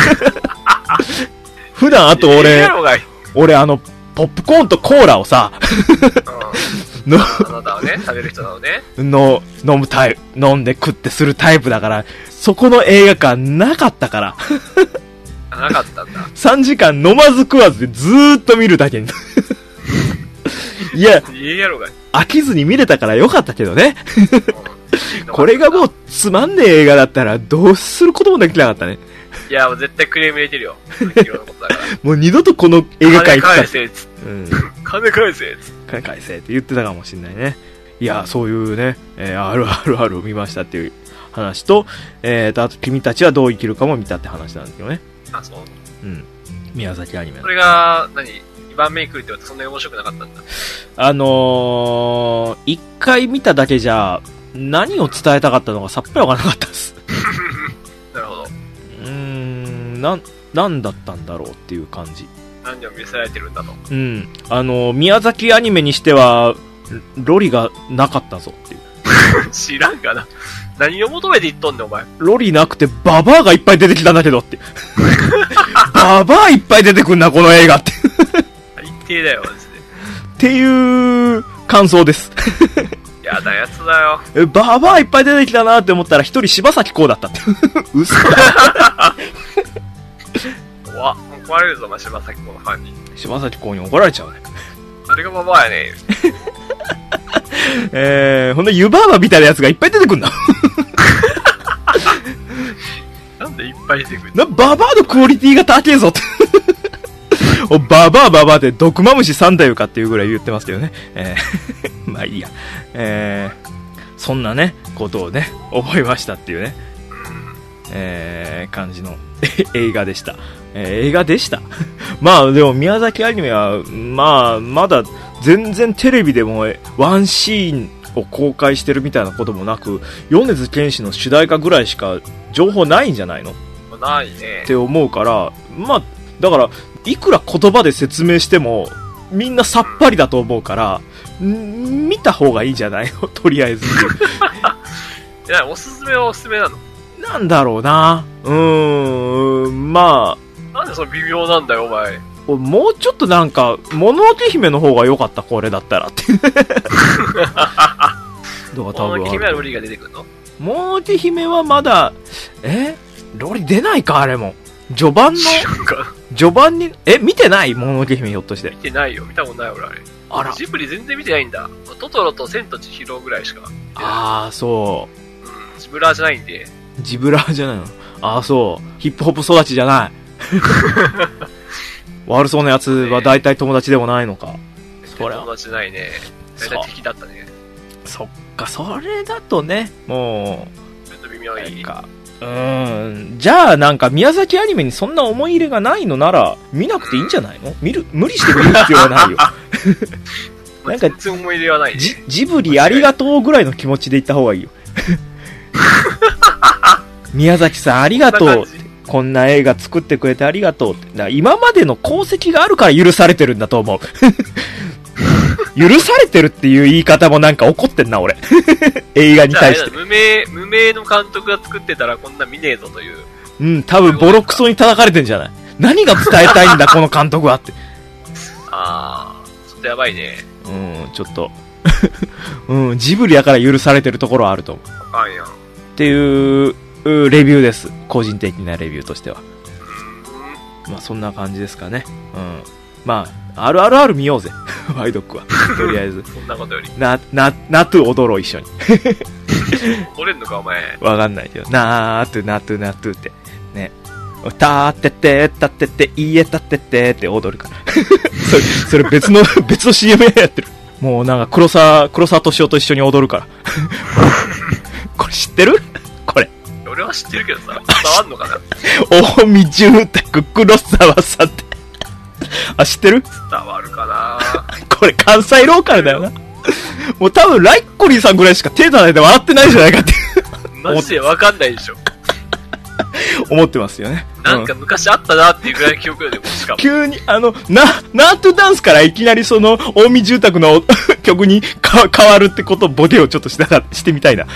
普段あと俺ポップコーンとコーラをさ、 あなたはね、食べる人なのね。 飲んで食ってするタイプだから、そこの映画館なかったから。 なかったんだ。 3時間飲まず食わずでずーっと見るだけに。いや、飽きずに見れたからよかったけどね。 これがもうつまんねえ映画だったらどうすることもできなかったね。 いや、もう絶対クレーム入れてるよ。 もう二度とこの映画館行金返せっつって。金返せっつって。 金返せって言ってたかもしれないね。いや、そういうね、RRR を見ましたっていう話と、あと君たちはどう生きるかも見たって話なんですけどね。 あ、そう。 うん。宮崎アニメ。 それが、2番目に来るって言われてそんなに面白くなかったんだ。 一回見ただけじゃ、何を伝えたかったのかさっぱりわからなかったです。 なるほど。 なんだったんだろうっていう感じ。 何を見せられてるんだと。 うん。宮崎アニメにしては、ロリがなかったぞっていう。 知らんかな。何を求めて言っとんねん、お前。 ロリなくてババアがいっぱい出てきたんだけどって。ババアいっぱい出てくんな、この映画って。 最低だよ、マジで。 っていう感想です。 やだやつだよ。 ババアいっぱい出てきたなって思ったら一人柴咲コウだったって。嘘だ。 怒られるぞ、柴咲コウのファンに。 柴咲コウに怒られちゃうね。 あれがババアやね。 ほんで湯婆婆みたいなやつがいっぱい出てくんだ。 なんでいっぱい出てくるババアのクオリティが高えぞって。ババアって毒マムシ3体かっていうぐらい言ってますけどね。まあいいや。そんなね、ことをね、思いましたっていうね。感じの映画でした。映画でした。まあでも宮崎アニメは、まあまだ全然テレビでもワンシーンを公開してるみたいなこともなく、米津玄師の主題歌ぐらいしか情報ないんじゃないの？ ないね。 って思うから、まあだからいくら言葉で説明してもみんなさっぱりだと思うから、見た方がいいんじゃないの？とりあえず。 いや、おすすめはおすすめなの？ なんだろうな。まあ。 なんでその微妙なんだよ、お前。 もうちょっとなんか、もののけ姫の方が良かった、これだったらって。どうか多分。 もののけ姫はロリが出てくるの？ もののけ姫はまだ、ロリ出ないか、あれも。序盤に、見てない？もののけ姫ひょっとして。 見てないよ、見たことない俺あれ。 あら。 ジブリ全然見てないんだ。トトロと千と千尋ぐらいしか。 ああ、そう。 ジブラーじゃないんで。 ジブラーじゃないの？ああ、そう。ヒップホップ育ちじゃない。悪そうなやつは大体友達でもないのか。 そりゃ友達じゃないね。大体敵だったね。 そっか、それだとね、もう。ちょっと微妙に。 じゃあなんか宮崎アニメにそんな思い入れがないのなら、見なくていいんじゃないの？無理して見る必要はないよ。 なんか、全然思い入れはないね。 ジブリありがとうぐらいの気持ちで言った方がいいよ。宮崎さんありがとう。こんな映画作ってくれてありがとうって。だから今までの功績があるから許されてるんだと思う。許されてるっていう言い方もなんか怒ってんな、俺。映画に対して。 無名の監督が作ってたらこんな見ねえぞという。 多分ボロクソに叩かれてんじゃない？何が伝えたいんだ、この監督はって。 ちょっとやばいね。 ちょっと。ジブリやから許されてるところはあると思う。 あんやん。 っていうレビューです。個人的なレビューとしては。まあそんな感じですかね。まあ、RRR 見ようぜ。ワイドックは。とりあえず。 そんなことより。 ナトゥ踊ろう一緒に。 踊れんのかお前。 わかんないけど。ナトゥって。ね。たってて、たってて、家たっててって踊るから。それ別の CM やってる。もうなんか黒沢敏夫と一緒に踊るから。これ知ってる？これ。 俺は知ってるけどさ、伝わんのかな？ 近江住宅黒沢さんって。知ってる？ 伝わるかな？ これ関西ローカルだよな。もう多分ライッコリーさんぐらいしか手叩いて笑ってないんじゃないかって。 マジでわかんないでしょ。 思ってますよね。 なんか昔あったなっていうぐらいの記憶でもしかも。 急にナートゥダンスからいきなりその、近江住宅の曲に変わるってこと、ボケをちょっとしてみたいな。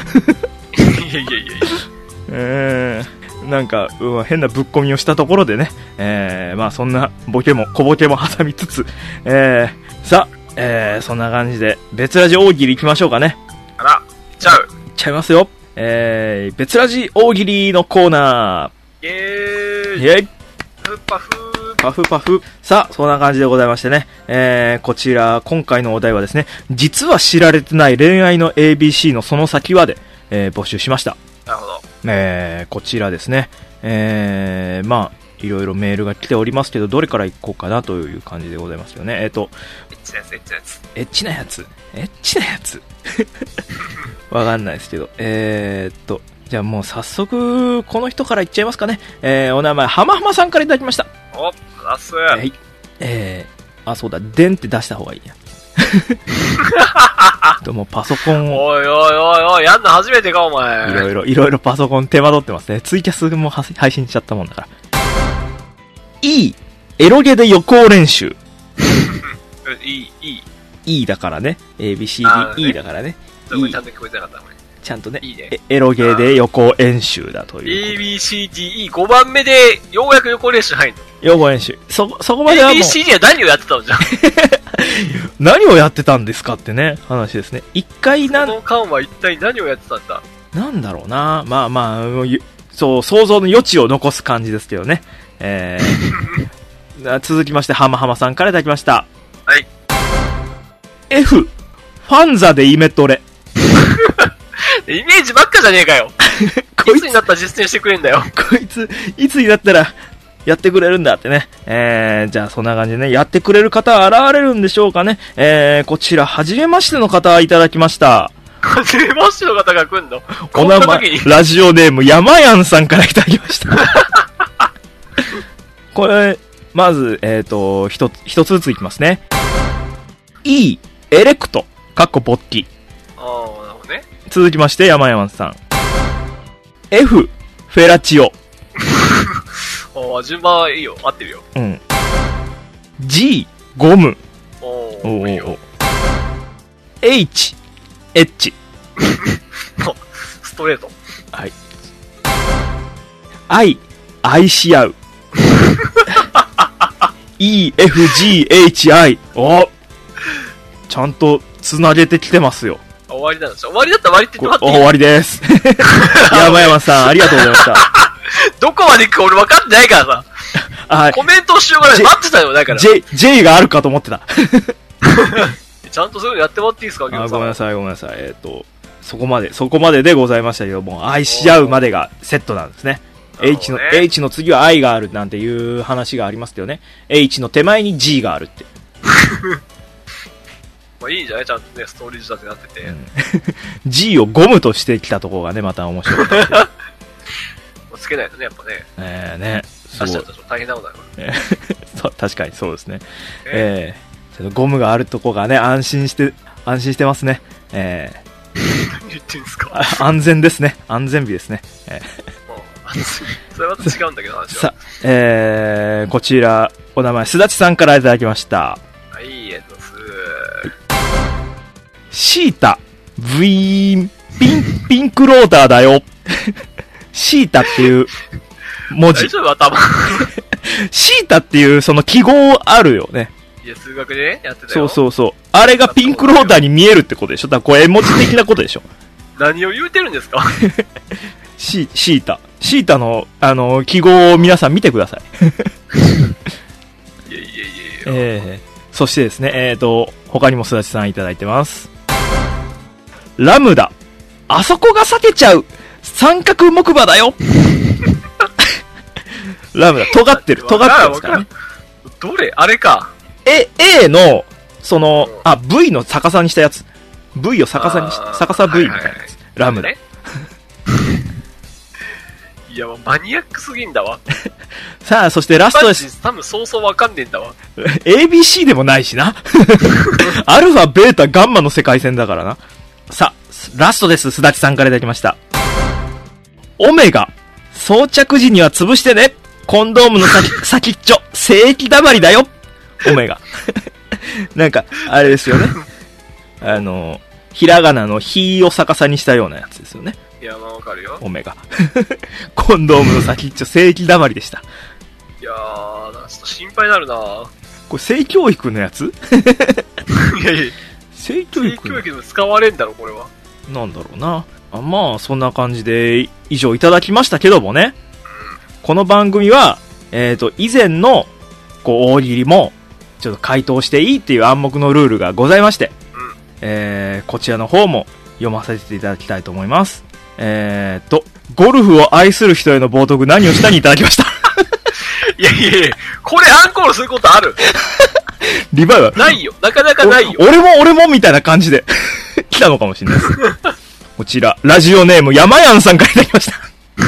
いや。 なんか、変なぶっ込みをしたところでね、まあそんな小ボケも挟みつつ、さあ、そんな感じで、別ラジ大喜利行きましょうかね。 あら、行っちゃいますよ。別ラジ大喜利のコーナー。イェイパフ。さあ、そんな感じでございましてね。こちら、今回のお題はですね、実は知られてない恋愛の ABC のその先はで、 募集しました。 なるほど。 こちらですね。まあ、いろいろメールが来ておりますけど、どれから行こうかなという感じでございますよね。 エッチなやつ。 わかんないですけど。じゃあもう早速、この人から言っちゃいますかね。お名前、はまはまさんからいただきました。 お、ラス。 はい。そうだ、でんって出した方がいいや。もうパソコンを。 おい、やんの初めてか、お前。 いろいろパソコン手間取ってますね。ツイキャスも配信しちゃったもんだから。エロゲで予行練習。いいだからね。ABCD、E だからね。 ちゃんと聞こえてなかった、 ちゃんとね。 いいね。 エロゲーで予行演習だという。 ABCD、5番目で、ようやく予行練習入るの。 予行演習。そこまではもう。 ABCD は何をやってたのじゃん。 何をやってたんですかってね、話ですね。一回その間は一体何をやってたんだ。 なんだろうな。まあ、そう、想像の余地を残す感じですけどね。続きまして、はまはまさんからいただきました。 はい。 F、ファンザでイメトレ。 イメージばっかじゃねえかよ。いつになったら実践してくれんだよ。 こいつ、いつになったらやってくれるんだってね。じゃあそんな感じでね、やってくれる方は現れるんでしょうかね。こちら、はじめましての方いただきました。 はじめましての方が来んの？ お名前、ラジオネーム、山やんさんからいただきました。これ、まず、一つずついきますね。E、エレクト、かっこ勃起。 なるほどね。 続きまして、山山さん。F、フェラチオ。 順番はいいよ。合ってるよ。 うん。G、ゴム。 いいよ。 H、エッチ。 ストレート。 はい。I、愛し合う。E、F、G、H、I。ちゃんと繋げてきてますよ。 終わりなんでしょ。終わりだったら終わりって言ってもらっていい？ 終わりです。山山さん、ありがとうございました。 どこまで行くか俺分かってないからさ。コメントしようがない。待ってたよ、だから。 J があるかと思ってた。 ちゃんとそういうのやってもらっていいですか、 ごめんなさい。そこまででございましたけども、愛し合うまでがセットなんですね。H の次は愛があるなんていう話がありますけどね。H の手前に G があるって。 まあいいんじゃない？ちゃんとね、ストーリー仕立てになってて。 G をゴムとしてきたところがね、また面白い。 つけないとね、やっぱね。 ね。 出しちゃったら大変なことだから。 そう、確かにそうですね。ゴムがあるとこがね、安心してますね。 何言ってんすか？ 安全ですね。安全日ですね。 それはまた違うんだけど、話は。 さあ、こちら、お名前、すだちさんからいただきました。 はい、 シータ、ブイーン、ピンクローターだよ。シータっていう文字。 大丈夫？頭。 シータっていうその記号あるよね。 いや、数学でね、やってたよ。 そう。あれがピンクローターに見えるってことでしょ？だからこれ絵文字的なことでしょ？ 何を言うてるんですか？ シータの、記号を皆さん見てください。 いや。 そしてですね、他にもすだちさんいただいてます。ラムダ。あそこが避けちゃう。三角木馬だよ。ラムダ。尖ってますからね。 どれ？あれか。 A の、V の逆さにしたやつ。V を逆さにした、逆さ V みたいなやつ。ラムダ。 いや、マニアックすぎんだわ。 さあ、そしてラストです。 多分そうそうわかんねえんだわ。 ABC でもないしな。アルファ、ベータ、ガンマの世界線だからな。さあ、ラストです。すだちさんからいただきました。オメガ。装着時には潰してね。コンドームの先っちょ。正規だまりだよ。オメガ。なんか、あれですよね。ひらがなのひを逆さにしたようなやつですよね。 いや、まあわかるよ。 オメガ。コンドームの先っちょ、正規だまりでした。 いやー、ちょっと心配になるな。これ性教育のやつ？ いや。 性教育でも使われんだろ、これは。 なんだろうな。まあ、そんな感じで、以上いただきましたけどもね。この番組は、以前の、大喜利も、ちょっと回答していいっていう暗黙のルールがございまして、こちらの方も読ませていただきたいと思います。 ゴルフを愛する人への冒涜何をしたにいただきました。 いやいやいや、これアンコールすることある？ リバイバルないよ。なかなかないよ。 俺もみたいな感じで来たのかもしれないです。こちら、ラジオネーム山やんさんからいただきました。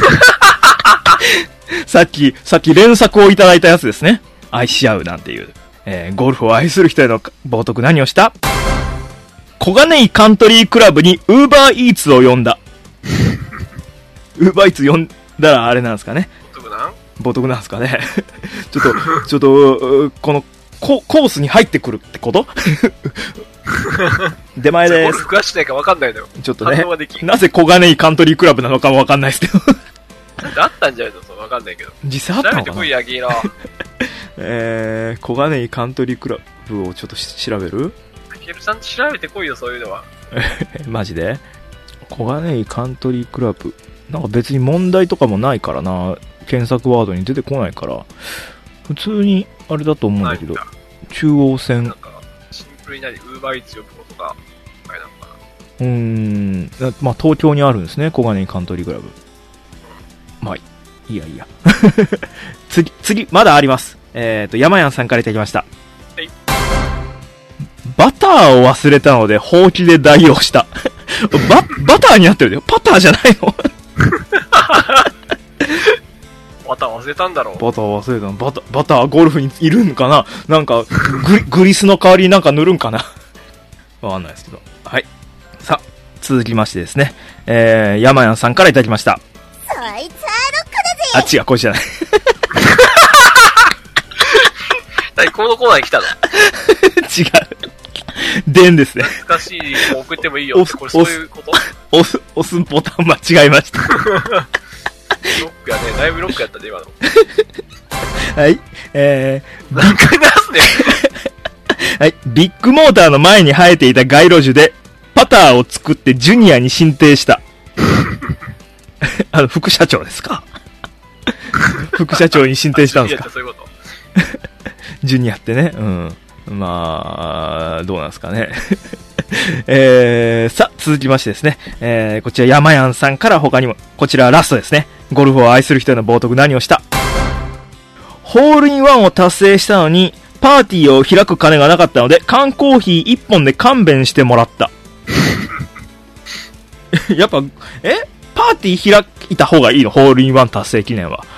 さっき連作をいただいたやつですね。愛し合うなんていう。ゴルフを愛する人への冒涜何をした？小金井カントリークラブにウーバーイーツを呼んだ。ウーバーイーツ呼んだらあれなんですかね。冒涜なんですかね。ちょっと、このコースに入ってくるってこと？出前です。 ゴルフ詳しないか分かんないのよ。 ちょっとね、なぜ小金井カントリークラブなのかも分かんないですけど。 なんかあったんじゃないの？分かんないけど。 実際あったのかな？ 調べてこいや、ギーラ。 小金井カントリークラブをちょっと調べる？ たけるさん調べてこいよ、そういうのは。 マジで？小金井カントリークラブ。なんか別に問題とかもないからな。検索ワードに出てこないから。普通にあれだと思うんだけど。中央線。 なんか、シンプルにウーバーイーツ呼ぶことが、あれなのかな。 まあ東京にあるんですね、小金井カントリークラブ。まあ、いいや。次、まだあります。山やんさんからいただきました。 はい。 バターを忘れたので、ほうきで代用した。バターになってるよ。パターじゃないの？ バター忘れたんだろう。 バター忘れたの。バターゴルフにいるんかな？なんか、グリスの代わりになんか塗るんかな？わかんないですけど。はい。さあ、続きましてですね。山やんさんからいただきました。 そいつはロックだぜ。 違う、これじゃない。 このコーナーに来たの？ 違う。でんですね。 懐かしいも送ってもいいよって、これそういうこと？ 押すボタン間違えました。 ロックやね、だいぶロックやったね、今の。 はい。 何回出すね。 はい。ビッグモーターの前に生えていた街路樹で、パターを作ってジュニアに進呈した。副社長ですか？副社長に進呈したんですか？ そういうこと。 ジュニアってね、うん。まあ、どうなんですかね。さあ、続きましてですね。こちら山やんさんから他にも、こちらラストですね。ゴルフを愛する人への冒涜何をした？ホールインワンを達成したのに、パーティーを開く金がなかったので、缶コーヒー1本で勘弁してもらった。やっぱ、パーティー開いた方がいいの？ホールインワン達成記念は。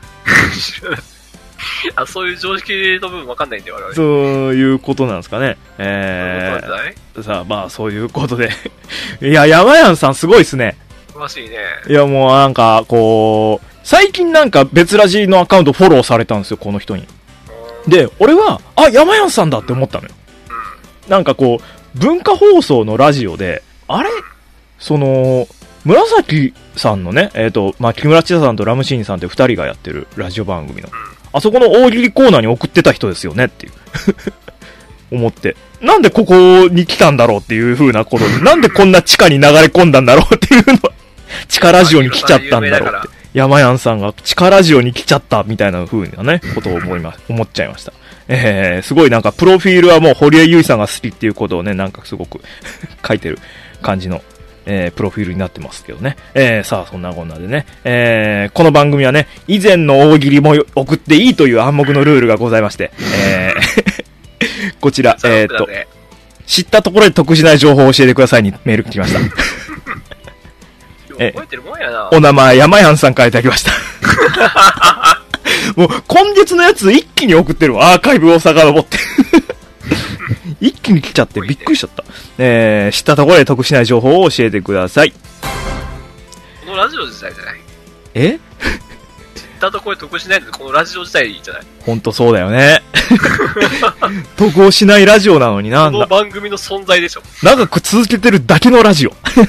そういう常識の部分わかんないんだよ、我々。 そういうことなんですかね。 さあ、まあ、そういうことで。いや、山やんさんすごいっすね。 詳しいね。 いや、もうなんか、こう、最近なんか別ラジのアカウントフォローされたんですよ、この人に。で、俺は、山やんさんだって思ったのよ。なんかこう、文化放送のラジオで、紫さんのね、木村千沙さんとラムシーンさんって二人がやってるラジオ番組の、あそこの大喜利コーナーに送ってた人ですよねっていう。思って。なんでここに来たんだろうっていう風なことで、なんでこんな地下に流れ込んだんだろうっていうのは、地下ラジオに来ちゃったんだろうって。山やんさんが地下ラジオに来ちゃったみたいな風なね、ことを思っちゃいました。すごいなんかプロフィールはもう堀江由衣さんが好きっていうことをね、なんかすごく書いてる感じの、プロフィールになってますけどね。さあ、そんなこんなでね、この番組はね、以前の大喜利も送っていいという暗黙のルールがございまして、こちら、知ったところで得しない情報を教えてくださいにメール来ました。 覚えてるもんやな。 お名前、山やんさんからいただきました。もう、今月のやつ一気に送ってるわ。アーカイブを遡って。一気に来ちゃってびっくりしちゃった。知ったところで得しない情報を教えてください。 このラジオ自体じゃない？知ったところで得しないので、このラジオ自体じゃない？ ほんとそうだよね。得をしないラジオなのになんだ。 この番組の存在でしょ。 長く続けてるだけのラジオ。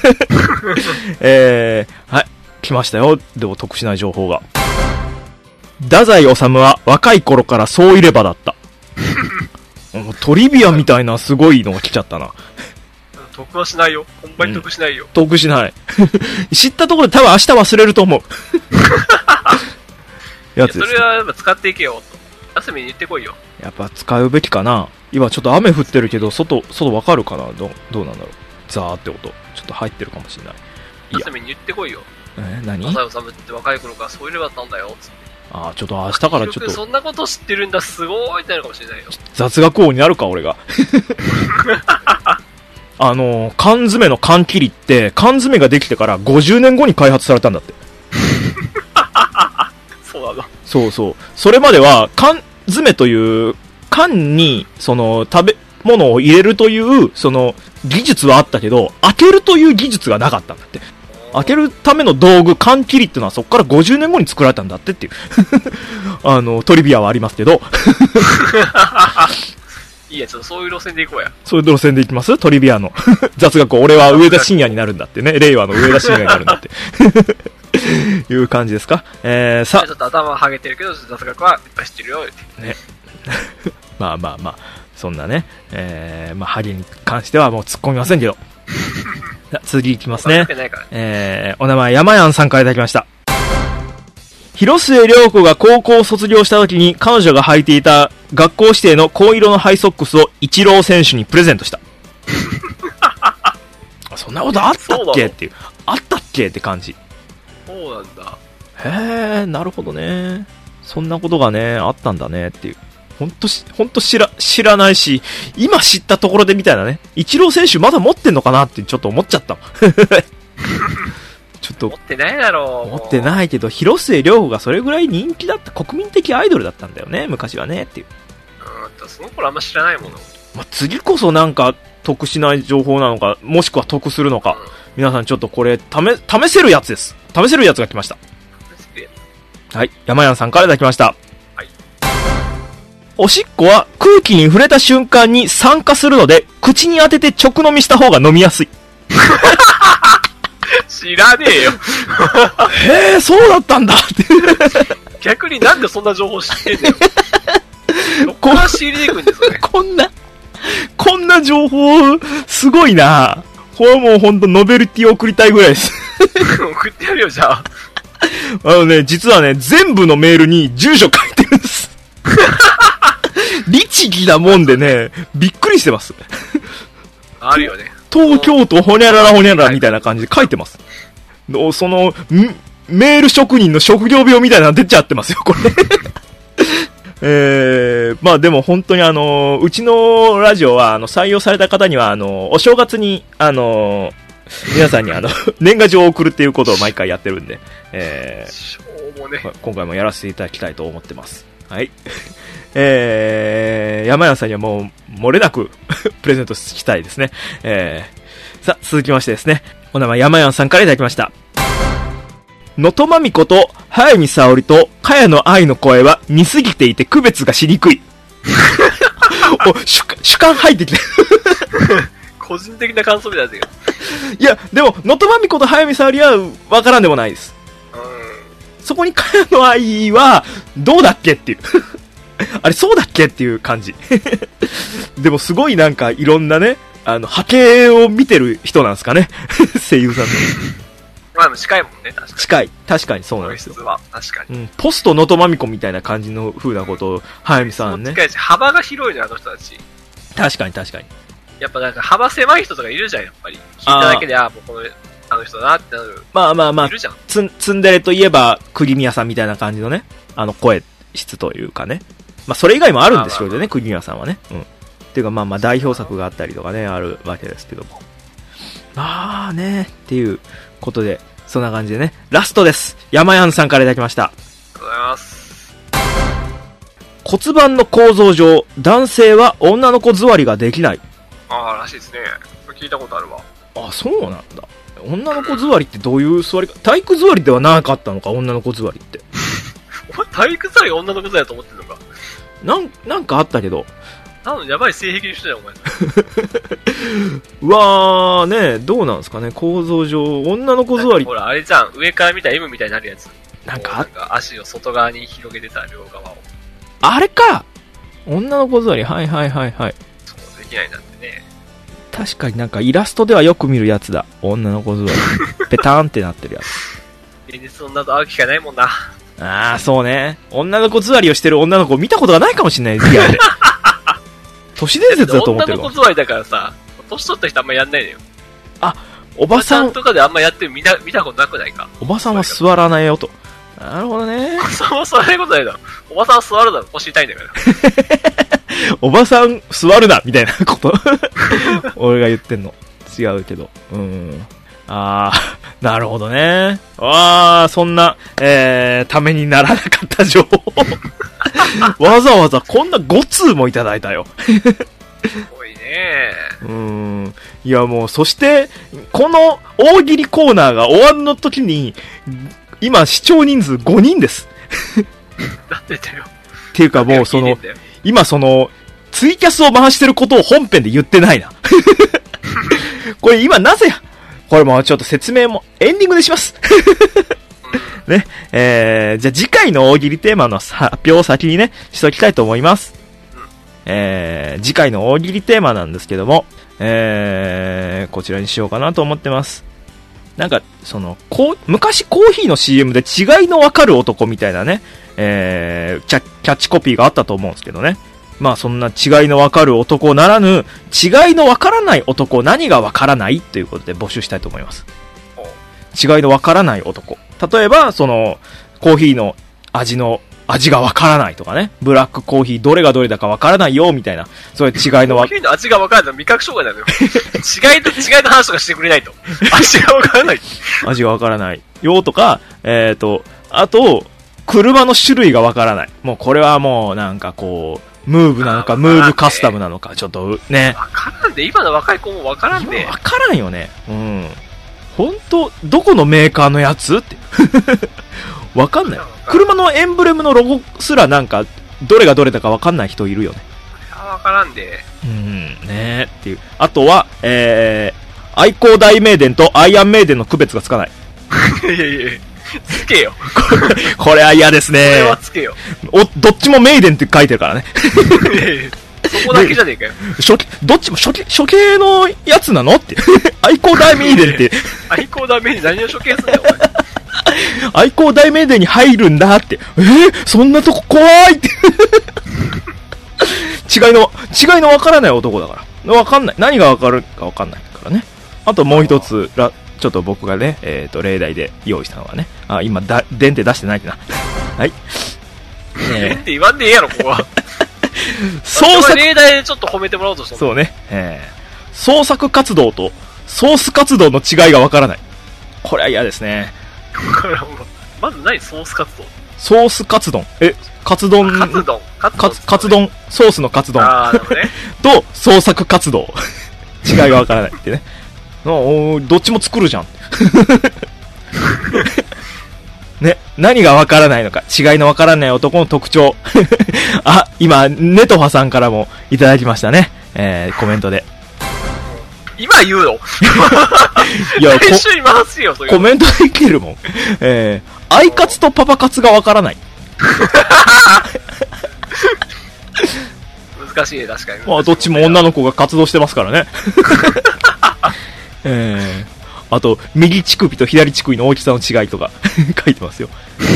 はい。来ましたよ。でも得しない情報が。太宰治は若い頃からそういればだった。トリビアみたいなすごいのが来ちゃったな。 得はしないよ。ほんまに得しないよ。 得しない。知ったところで多分明日忘れると思う。やつです、ね。 それはやっぱ使っていけよ。休みに行ってこいよ。 やっぱ使うべきかな。今ちょっと雨降ってるけど、外わかるかな。どうなんだろう。ザーって音。ちょっと入ってるかもしれない。 夏目に言ってこいよ。 何？ 浅尾治って若い頃からそういうレベルだったんだよ、つって。 ああ、ちょっと明日からちょっと。 そんなこと知ってるんだ、すごいってなるかもしれないよ。 雑学王になるか、俺が。缶詰の缶切りって、缶詰ができてから50年後に開発されたんだって。 そうなの？ そうそう。それまでは、缶詰という、缶に、食べ物を入れるという、技術はあったけど、開けるという技術がなかったんだって。開けるための道具、缶切りっていうのはそこから50年後に作られたんだってっていう。トリビアはありますけど。 いいや、ちょっとそういう路線で行こうや。 そういう路線で行きます？トリビアの。雑学、俺は上田晋也になるんだってね。令和の上田晋也になるんだって。いう感じですか。 ちょっと頭はげてるけど、雑学はいっぱい知ってるよ、って。ね。 まあ、そんなね、ハゲに関してはもう突っ込みませんけど。次いきますね。お名前、山やんさんからいただきました。広末涼子が高校を卒業した時に彼女が履いていた学校指定の紺色のハイソックスをイチロー選手にプレゼントした。そんなことあったっけっていう。あったっけって感じ。 そうなんだ。 へー、なるほどね。そんなことがね、あったんだねっていう。ほんと知らないし、今知ったところでみたいなね。イチロー選手まだ持ってんのかなってちょっと思っちゃった。ちょっと。 持ってないだろう。 持ってないけど、広末涼子がそれぐらい人気だった国民的アイドルだったんだよね、昔はねっていう。 その頃あんま知らないもの。 次こそなんか得しない情報なのか、もしくは得するのか。皆さんちょっとこれ、試せるやつです。試せるやつが来ました。はい。山谷さんからいただきました。 はい。 おしっこは空気に触れた瞬間に酸化するので、口に当てて直飲みした方が飲みやすい。 知らねえよ。 へえ、そうだったんだって。 逆になんでそんな情報知ってんだよ。どっから仕入れていくんですかね。 こんな情報、すごいな。これはもうほんとノベルティ送りたいぐらいです。 送ってやるよ、じゃあ。 実はね、全部のメールに住所書いてるんです。律儀なもんでね、びっくりしてます。 あるよね。 東京都ほにゃららほにゃららみたいな感じで書いてます。その、メール職人の職業病みたいなの出ちゃってますよ、これ。まあでも本当にうちのラジオは採用された方にはお正月に皆さんに年賀状を送るっていうことを毎回やってるんで、 しょうもね。 今回もやらせていただきたいと思ってます。はい。山谷さんにはもう漏れなくプレゼントしたいですね。さあ、続きましてですね。お名前山谷さんからいただきました。のとまみこと早見沙織と茅野愛の声は似すぎていて区別がしにくい。主観入ってきて個人的な感想みたいだけど。 いや、でも、のとまみこと早見沙織はわからんでもないです。そこに茅野愛はどうだっけっていう。あれそうだっけっていう感じ。でもすごいなんかいろんなね、波形を見てる人なんですかね。声優さんの。 まあ近いもんね、確かに。 近い。確かにそうなんですよ。 は確かに。 ポストのとまみこみたいな感じの風なことを、早見さんね。 近いし、幅が広いのよ、あの人たち。 確かに確かに。 やっぱなんか幅狭い人とかいるじゃん、やっぱり。聞いただけで、もうあの人だなってなる。 まあ。 いるじゃん。 ツンデレといえば、釘宮さんみたいな感じのね、声質というかね。まあ、それ以外もあるんでしょうけどね、釘宮さんはね。うん。っていうか、まあ代表作があったりとかね、あるわけですけども。まあね、っていうことで、そんな感じでね、ラストです。山やんさんからいただきました。 ありがとうございます。 骨盤の構造上、男性は女の子座りができない。 らしいですね。聞いたことあるわ。 そうなんだ。女の子座りってどういう座りか、体育座りではなかったのか、女の子座りって。 お前体育座りが女の子座りだと思ってんのか。 なんかあったけど。 やばい性癖の人だよ、お前。 うわーね、どうなんですかね、構造上、女の子座り。 ほら、あれじゃん、上から見た M みたいになるやつ。 なんか足を外側に広げてた、両側を。 あれか女の子座り、はい。 そう、できないんだってね。 確かになんかイラストではよく見るやつだ。女の子座り。ペタンってなってるやつ。 現実女と会う機会ないもんな。 そうね。女の子座りをしてる女の子を見たことがないかもしれない、リアルで。都市伝説だと思ってるわ。 女の子座りだからさ、年取った人あんまやんないのよ。 おばさんとかであんまやってる見たことなくないか。 おばさんは座らないよと。なるほどね。 おばさんは座らないことないだろ。おばさんは座るだろ。腰痛いんだから。 おばさん座るなみたいなこと俺が言ってんの違うけど。なるほどね。そんな、ためにならなかった情報わざわざこんな5通もいただいたよすごいね。 いやもう、そして、この大喜利コーナーが終わるの時に、今視聴人数5人です。 だってだよ。 っていうかもう今ツイキャスを回してることを本編で言ってないな。これ今なぜ、これもちょっと説明もエンディングでします。ね。じゃあ次回の大喜利テーマの発表を先にね、しときたいと思います。次回の大喜利テーマなんですけども、こちらにしようかなと思ってます。なんか、昔コーヒーの CM で違いのわかる男みたいなね、キャッチコピーがあったと思うんですけどね。まあそんな違いのわかる男ならぬ、違いのわからない男何がわからないということで募集したいと思います。違いのわからない男。例えば、コーヒーの味がわからないとかね。ブラックコーヒーどれがどれだかわからないよ、みたいな。そういう違いのコーヒーの味がわからないの味覚障害なのよ。違いの話とかしてくれないと。味がわからない。 味がわからないよとか、あと、車の種類がわからない。もうこれはもうなんかこう、ムーブなのか、ムーブカスタムなのか、ちょっとね。 わからんで、今の若い子もわからんで。 わからんよね。ほんと、どこのメーカーのやつって。わかんない。車のエンブレムのロゴすらなんか、どれがどれだかわかんない人いるよね。 わからんで。 ねっていう。あとは、愛好大名電とアイアンメイデンの区別がつかない。 いやいやつけよ。 これは嫌ですね。 これはつけよ。 どっちもメイデンって書いてるからね。 そこだけじゃねえかよ。 どっちも処刑のやつなのって。愛好大名電って。 愛好大名電何を処刑すんだよ、お前。 愛好大名電に入るんだって。そんなとこ怖いって。違いのわからない男だから。わかんない。何がわかるかわかんないからね。あともう一つ、ちょっと僕がね、例題で用意したのはね。今、電って出してないってな。はい。 電って言わんでええやろ、ここは。 創作。 例題でちょっと褒めてもらおうとした。 そうね。創作活動とソース活動の違いがわからない。これは嫌ですね。 まず何ソース活動？ ソースカツ丼。カツ丼。カツ丼。ソースのカツ丼。 なるほどね。 と、創作活動。違いがわからないってね。どっちも作るじゃん。ね、何がわからないのか。違いのわからない男の特徴。今、ネトファさんからもいただきましたね。コメントで。 今言うのいや、来週に回すよ、そういうコメントでいけるもん。アイカツとパパカツがわからない。 難しい、確かに。 まあ、どっちも女の子が活動してますからね。あと、右乳首と左乳首の大きさの違いとか書いてますよ。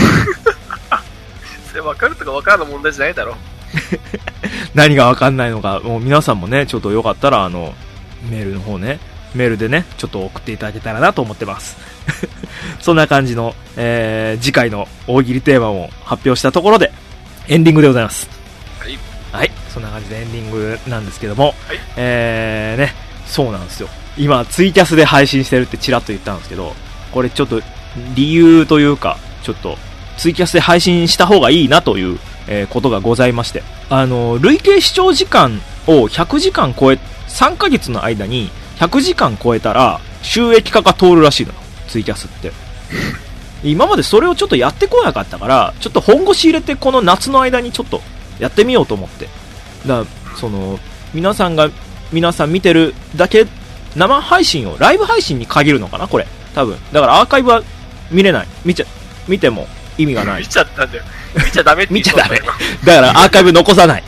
それ分かるとか分からんの問題じゃないだろ。 何が分かんないのか、もう皆さんもね、ちょっとよかったら、メールの方ね、メールでね、ちょっと送っていただけたらなと思ってます。そんな感じの、次回の大喜利テーマを発表したところで、エンディングでございます。 はい。 はい。そんな感じでエンディングなんですけども、 はい、 ね、そうなんですよ。今、ツイキャスで配信してるってチラッと言ったんですけど、これちょっと理由というか、ちょっとツイキャスで配信した方がいいなという、ことがございまして、累計視聴時間を100時間超え、3ヶ月の間に100時間超えたら収益化が通るらしいのよ、ツイキャスって。今までそれをちょっとやってこなかったから、ちょっと本腰入れてこの夏の間にちょっとやってみようと思って。だから皆さん見てるだけ、生配信をライブ配信に限るのかな、これ多分。だからアーカイブは見れない。見ても意味がない。 見ちゃったんだよ。見ちゃダメって言ったんだよ。 見ちゃダメ。だからアーカイブ残さない。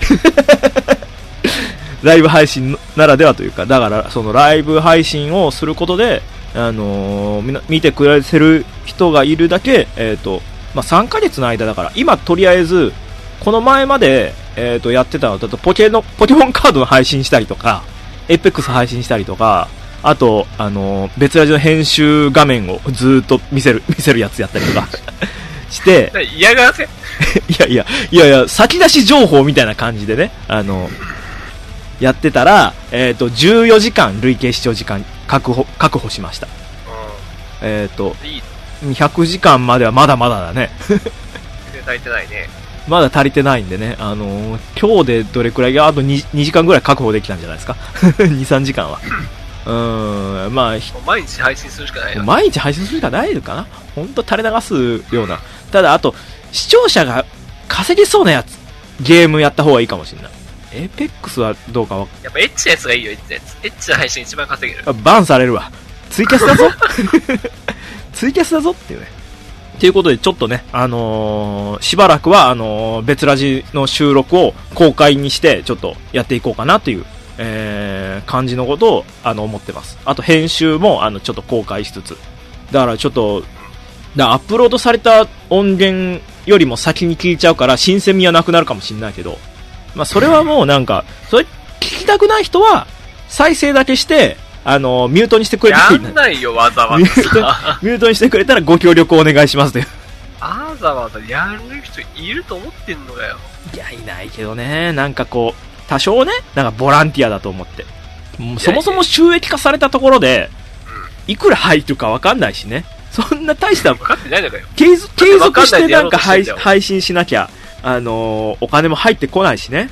ライブ配信ならではというか、だからそのライブ配信をすることで、見てくれてる人がいるだけ、3ヶ月の間だから、今とりあえず、この前まで、やってたのだとポケモンカードの配信したりとか、エイペックス配信したりとか、 あと、別ラジの編集画面をずーっと見せるやつやったりとかして、 嫌がらせいや、先出し情報みたいな感じでね、やってたら、14時間累計視聴時間確保しました。100時間まではまだまだだね。 足りてないね。 まだ足りてないんでね、今日でどれくらいあと 2時間ぐらい確保できたんじゃないですか。2、3時間は。まあ、 毎日配信するしかないな。 毎日配信するしかないのかな。ほんと垂れ流すような。ただ、あと、視聴者が稼げそうなやつ、ゲームやった方がいいかもしれない。エーペックスはどうかは。 やっぱエッチなやつがいいよ、エッチなやつ。エッチな配信一番稼げる。 バンされるわ。ツイキャスだぞツイキャスだぞっていうね。ということで、ちょっとね、しばらくは、別ラジの収録を公開にして、ちょっとやっていこうかなという、感じのことを、思ってます。あと、編集も、ちょっと公開しつつ。だから、ちょっと、アップロードされた音源よりも先に聞いちゃうから、新鮮味はなくなるかもしれないけど、まあ、それはもうなんか、それ、聞きたくない人は、再生だけして、ミュートにしてくれたらいい。 やんないよ、わざわざ。 ミュートにしてくれたらご協力をお願いしますという。 わざわざやる人いると思ってんのかよ。 いや、いないけどね。なんかこう、多少ね、なんかボランティアだと思って。そもそも収益化されたところで、いくら入るかわかんないしね。そんな大した、 分かってないのかよ。 継続してなんか配信しなきゃ、お金も入ってこないしね。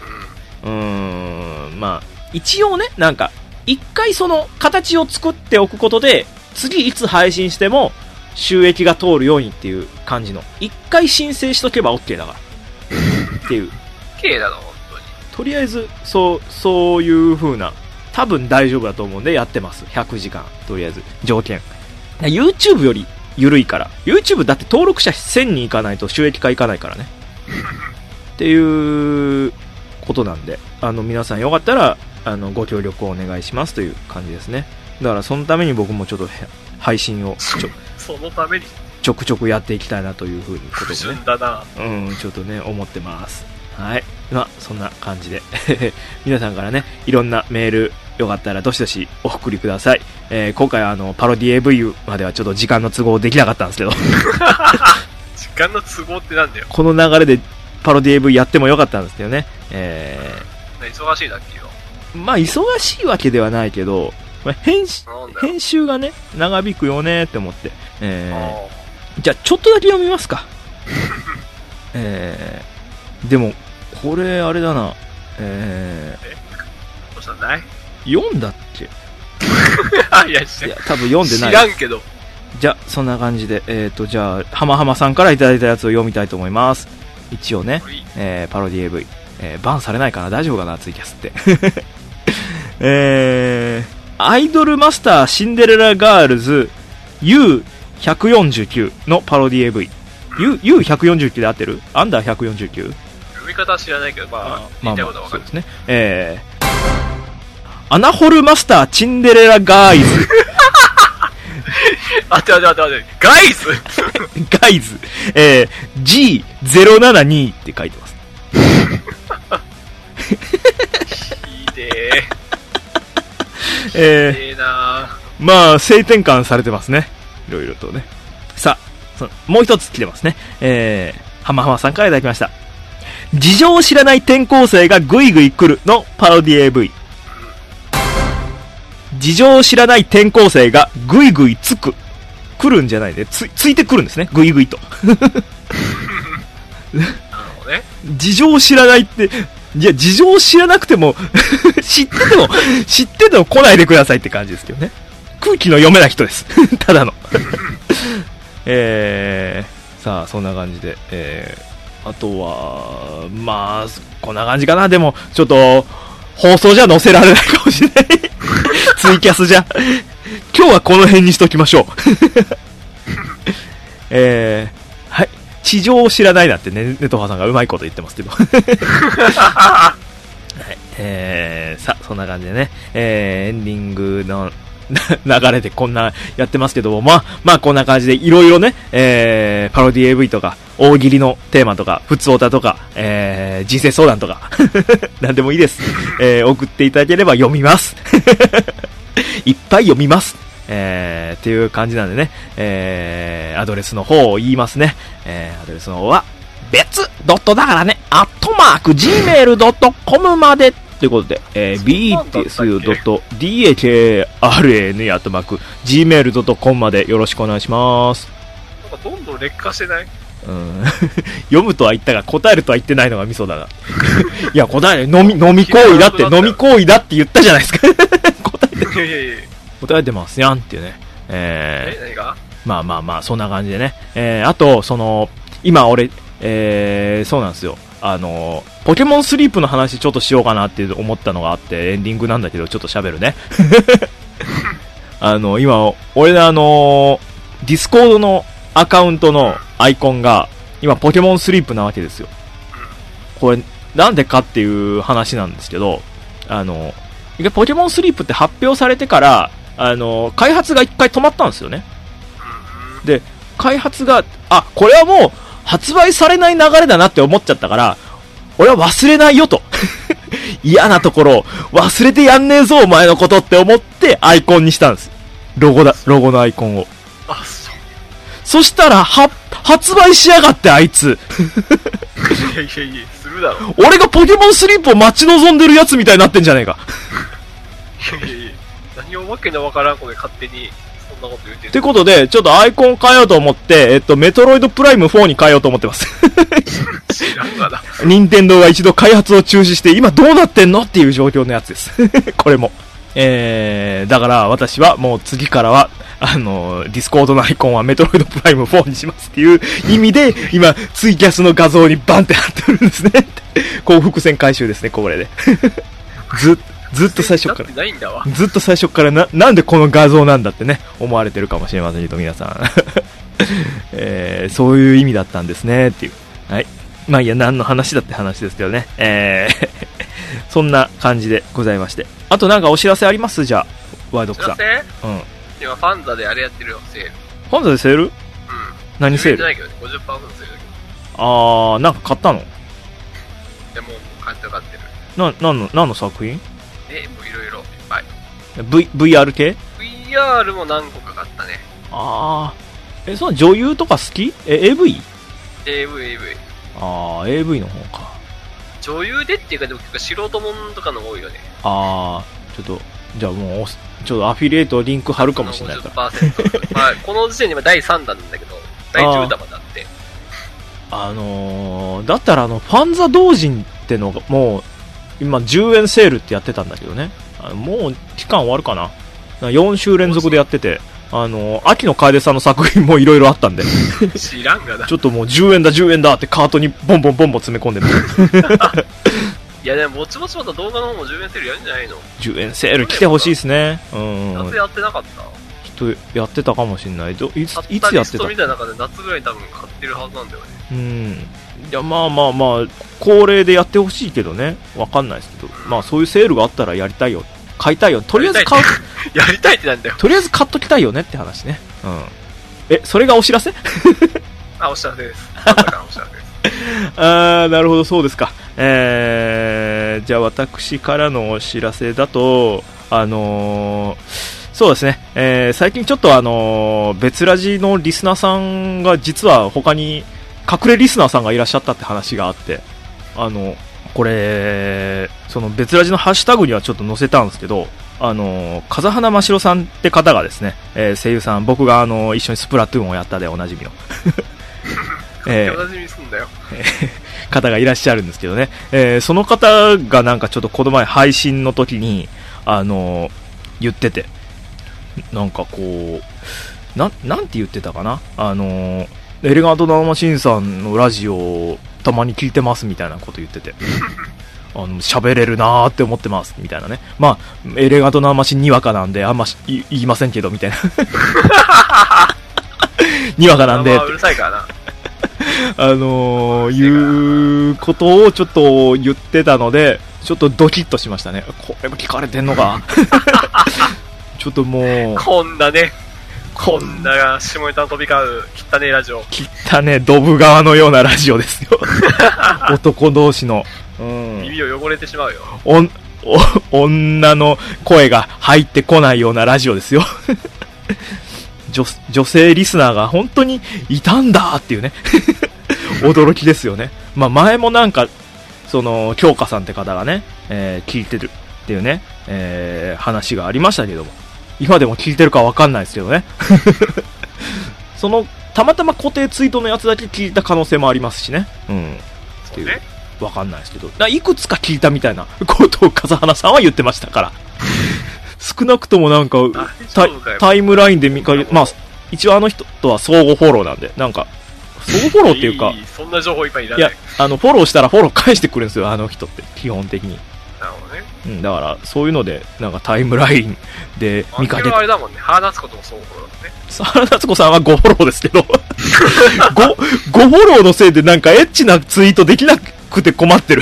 まあ、一応ね、なんか、一回その形を作っておくことで、次いつ配信しても収益が通るようにっていう感じの。一回申請しとけば OK だから。っていう。 OK だの、本当に。 とりあえず、そういう風な、多分大丈夫だと思うんでやってます。100時間。とりあえず、条件。YouTube より緩いから。YouTube だって登録者1000人いかないと収益化いかないからね。っていうことなんで、皆さんよかったら、ご協力をお願いしますという感じですね。だからそのために僕もちょっと配信をそのためにちょくちょくやっていきたいなというふうにことでね。 だな。 ちょっとね、思ってます。はい。まあ、そんな感じで。皆さんからね、いろんなメール、よかったらどしどしお送りください。今回はパロディ AV まではちょっと時間の都合できなかったんですけど。 時間の都合ってなんだよ。 この流れでパロディ AV やってもよかったんですけどね。 忙しいだっけよ。 まあ、忙しいわけではないけど、まあ、編集がね、長引くよねって思って。じゃあ、ちょっとだけ読みますか。でも、これ、あれだな。 どうしたんだい？ 読んだっけ？ いや、 多分読んでない。 知らんけど。 じゃあ、そんな感じで、じゃあ、はまはまさんからいただいたやつを読みたいと思います。一応ね、パロディ AV。バンされないかな？大丈夫かな？ツイキャスって。アイドルマスターシンデレラガールズ U149 のパロディ AV。U149 で合ってる？アンダー149？ 読み方は知らないけど、まあ、言いたいことは分かる。 そうですね。アナホルマスターチンデレラガーイズ。 待て。ガイズガイズ。G072 って書いてます。 ひでえ。 まあ、性転換されてますね。いろいろとね。さあ、もう一つ来てますね。はまはまさんからいただきました。事情を知らない転校生がグイグイ来るのパロディ AV。事情を知らない転校生がグイグイ来るんじゃないで、ついてくるんですね。グイグイと。事情を知らないって、いや、事情を知らなくても、知ってても来ないでくださいって感じですけどね。空気の読めない人です。ただの。さあ、そんな感じで、あとは、まあ、こんな感じかな。でも、ちょっと、放送じゃ載せられないかもしれない。ツイキャスじゃ。今日はこの辺にしときましょう。はい。地上を知らないなってね、ネトファさんがうまいこと言ってますけど。はい。さあ、そんな感じでね、エンディングの流れでこんなやってますけども、まあこんな感じでいろいろね、パロディ AV とか、大喜利のテーマとか、普通オタとか、人生相談とか、なんでもいいです。送っていただければ読みます。 いっぱい読みます。っていう感じなんでね、アドレスの方を言いますね。アドレスの方は、別ドットだからね、@gmail.com までということで、bts.dharn@gmail.com までよろしくお願いします。 なんかどんどん劣化してない？ 読むとは言ったが、答えるとは言ってないのがミソだが。いや、答え、飲み行為だって、飲み行為だって言ったじゃないですか。答えてますやんっていうね。 何が？ まあ、そんな感じでね。あと、今俺、そうなんですよ。ポケモンスリープの話ちょっとしようかなって思ったのがあって、エンディングなんだけど、ちょっと喋るね。今、俺ディスコードのアカウントのアイコンが、今、ポケモンスリープなわけですよ。これ、なんでかっていう話なんですけど、一回ポケモンスリープって発表されてから、開発が一回止まったんですよね。で、開発が、これはもう、発売されない流れだなって思っちゃったから、俺は忘れないよと。嫌なところ、忘れてやんねえぞお前のことって思ってアイコンにしたんです。ロゴのアイコンを。そしたら、発売しやがってあいつ。 いや、するだろ。 俺がポケモンスリープを待ち望んでるやつみたいになってんじゃねえか。 いや、何をわけのわからん子で勝手にそんなこと言ってる。 ってことで、ちょっとアイコン変えようと思って、メトロイドプライム4に変えようと思ってます。 知らんがな。 任天堂が一度開発を中止して、今どうなってんのっていう状況のやつです。これも。だから私はもう次からは、ディスコードのアイコンはメトロイドプライム4にしますっていう意味で、今、ツイキャスの画像にバンって貼ってるんですね。こう伏線回収ですね、これで。ずっと最初から、ずっと最初からなんでこの画像なんだってね、思われてるかもしれませんけど、皆さん。そういう意味だったんですね、っていう。はい。まあいいや、何の話だって話ですけどね。そんな感じでございまして。あとなんかお知らせあります？じゃあ、ワイドクさん。 お知らせ？うん。今、ファンザであれやってるよ、セール。 ファンザでセール？何セール？ じゃないけどね、50% セールだけど。 なんか買ったの？ でも、買ってる。 何の作品？ もういろいろいっぱい。 VR 系？ VR も何個か買ったね。 その女優とか好き？AV？ AV。 AV の方か。 女優でっていうか、でも結構素人もんとかの多いよね。 ちょっと、じゃあもう、ちょっとアフィリエイトリンク貼るかもしれないから。 50%。まあ、この時点で今第3弾なんだけど、第10弾まであって。 だったらファンザ同人ってのが、もう、今10円セールってやってたんだけどね。もう期間終わるかな。4週連続でやってて、秋野楓さんの作品もいろいろあったんで。 知らんがな。 ちょっともう10円だってカートにボンボン詰め込んでる。 いやでも、ぼちぼちまた動画の方も10円セールやるんじゃないの？ 10 円セール来てほしいですね。 夏やってなかった？ ちょっとやってたかもしれない。いつやってた？ リストみたいな中で夏ぐらいに多分買ってるはずなんだよね。 いや、まあ、恒例でやってほしいけどね。わかんないですけど。まあ、そういうセールがあったらやりたいよ。買いたいよ。とりあえず買う。 やりたいってなんだよ。 とりあえず買っときたいよねって話ね。それがお知らせ？ お知らせです。お知らせです。 なるほど、そうですか。じゃあ私からのお知らせだと、そうですね、最近ちょっと別ラジのリスナーさんが実は他に隠れリスナーさんがいらっしゃったって話があって、これ、その別ラジのハッシュタグにはちょっと載せたんですけど、風花真城さんって方がですね、声優さん、僕が一緒にスプラトゥーンをやったでおなじみの。 おなじみすんだよ。 方がいらっしゃるんですけどね、その方がなんかちょっとこの前配信の時に、言ってて、なんかこう、なんて言ってたかな、エレガント生マシンさんのラジオをたまに聞いてますみたいなこと言ってて、喋れるなーって思ってますみたいなね。まあ、エレガント生マシンにわかなんであんま言いませんけどみたいな。にわかなんで。 うるさいからな。 いうことをちょっと言ってたので、ちょっとドキッとしましたね。これも聞かれてんのか。ちょっともう。 こんな下ネタの飛び交う汚ねえラジオ。 汚ねえドブ川のようなラジオですよ。男同士の。 耳を汚れてしまうよ。 女の声が入ってこないようなラジオですよ。女性リスナーが本当にいたんだっていうね。驚きですよね。まあ前もなんか、京香さんって方がね、聞いてるっていうね、話がありましたけども、今でも聞いてるかわかんないですけどね。たまたま固定ツイートのやつだけ聞いた可能性もありますしね。うん。っていう。わかんないですけど。いくつか聞いたみたいなことを風花さんは言ってましたから。少なくともなんか、タイムラインで見かけ、まあ、一応あの人とは相互フォローなんで、なんか、相互フォローっていうか、 そんな情報いっぱいいらない。 いや、フォローしたらフォロー返してくるんですよ、あの人って、基本的に。 なるほどね。 うん、だから、そういうので、なんかタイムラインで見かけて。 あれだもんね、原夏子とも相互フォローだもんね。 原夏子さんは5フォローですけど、5フォローのせいでなんかエッチなツイートできなくて困ってる。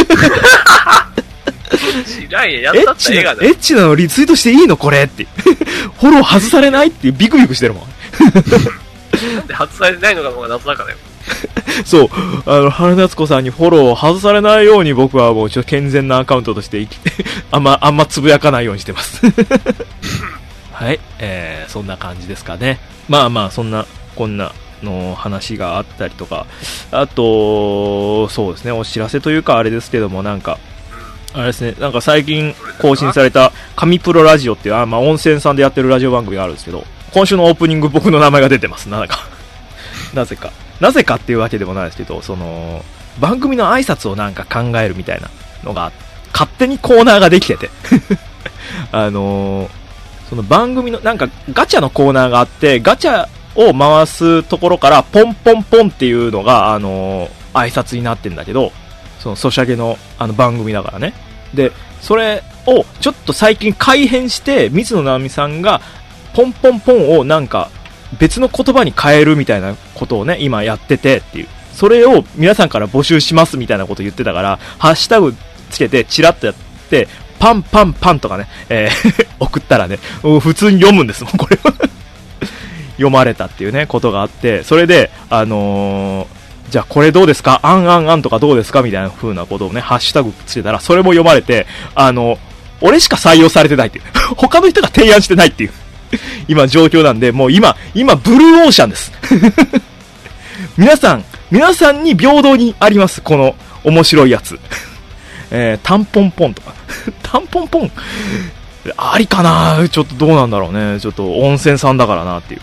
やったった映画だよ。 エッチなのリツイートしていいのこれって。フォロー外されないってビクビクしてるもん。 なんで外されないのかもが謎だからよ。 そう、原夏子さんにフォローを外されないように僕はもうちょっと健全なアカウントとしてあんまつぶやかないようにしてます。はい、そんな感じですかね。まあまあ、こんなの話があったりとか、あと、そうですね、お知らせというかあれですけども、なんか、あれですね、なんか最近更新された神プロラジオっていう、まあ温泉さんでやってるラジオ番組があるんですけど、今週のオープニング僕の名前が出てます、なぜか。なぜかっていうわけでもないですけど、番組の挨拶をなんか考えるみたいなのが、勝手にコーナーができてて。その番組の、なんかガチャのコーナーがあって、ガチャを回すところからポンポンポンっていうのが、挨拶になってんだけど、ソシャゲの番組だからね。で、それをちょっと最近改変して、水野直美さんがポンポンポンをなんか別の言葉に変えるみたいなことをね、今やっててっていう。それを皆さんから募集しますみたいなこと言ってたから、ハッシュタグつけてチラッとやって、パンパンパンとかね、送ったらね、普通に読むんですもん、これは。読まれたっていうね、ことがあって、それで、じゃあこれどうですかあんあんあんとかどうですかみたいな風なことをね、ハッシュタグつけたら、それも読まれて、俺しか採用されてないっていう。他の人が提案してないっていう。今状況なんで、もう今、ブルーオーシャンです。皆さんに平等にあります。この面白いやつ。タンポンポンとか。タンポンポンありかなちょっとどうなんだろうね。ちょっと温泉さんだからなっていう。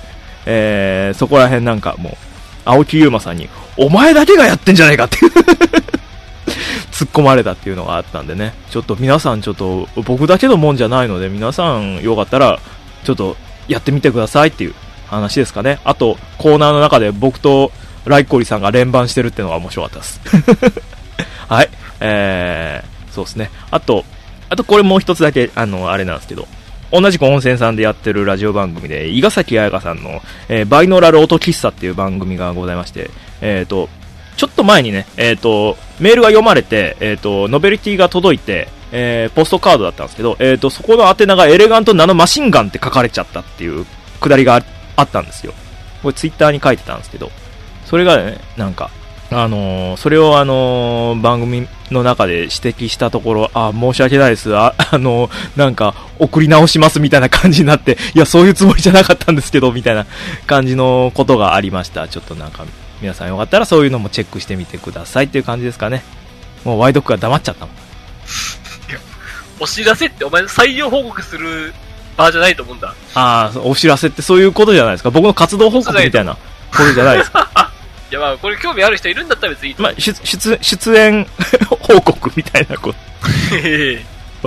そこら辺なんかもう、青木優馬さんに、お前だけがやってんじゃないかっていう突っ込まれたっていうのがあったんでね。ちょっと皆さんちょっと、僕だけのもんじゃないので、皆さんよかったら、ちょっとやってみてくださいっていう話ですかね。あと、コーナーの中で僕とライコリさんが連番してるっていうのが面白かったです。はい。そうですね。あとこれもう一つだけ、あれなんですけど、同じく温泉さんでやってるラジオ番組で、伊賀崎彩香さんの、バイノラル音喫茶っていう番組がございまして、ちょっと前にね、メールが読まれて、ノベルティが届いて、ポストカードだったんですけど、そこの宛名がエレガントナノマシンガンって書かれちゃったっていうくだりがあったんですよ。これツイッターに書いてたんですけど、それがね、なんか、それを番組の中で指摘したところ、申し訳ないです。なんか、送り直しますみたいな感じになって、いや、そういうつもりじゃなかったんですけど、みたいな感じのことがありました。ちょっとなんか、皆さんよかったらそういうのもチェックしてみてくださいっていう感じですかね。もうワイドクが黙っちゃったもん。 お知らせってお前の採用報告する場じゃないと思うんだ。 お知らせってそういうことじゃないですか。僕の活動報告みたいなことじゃないですか。 いやまあこれ興味ある人いるんだったら別にいいと思う。 まあ、出演報告みたいなこと。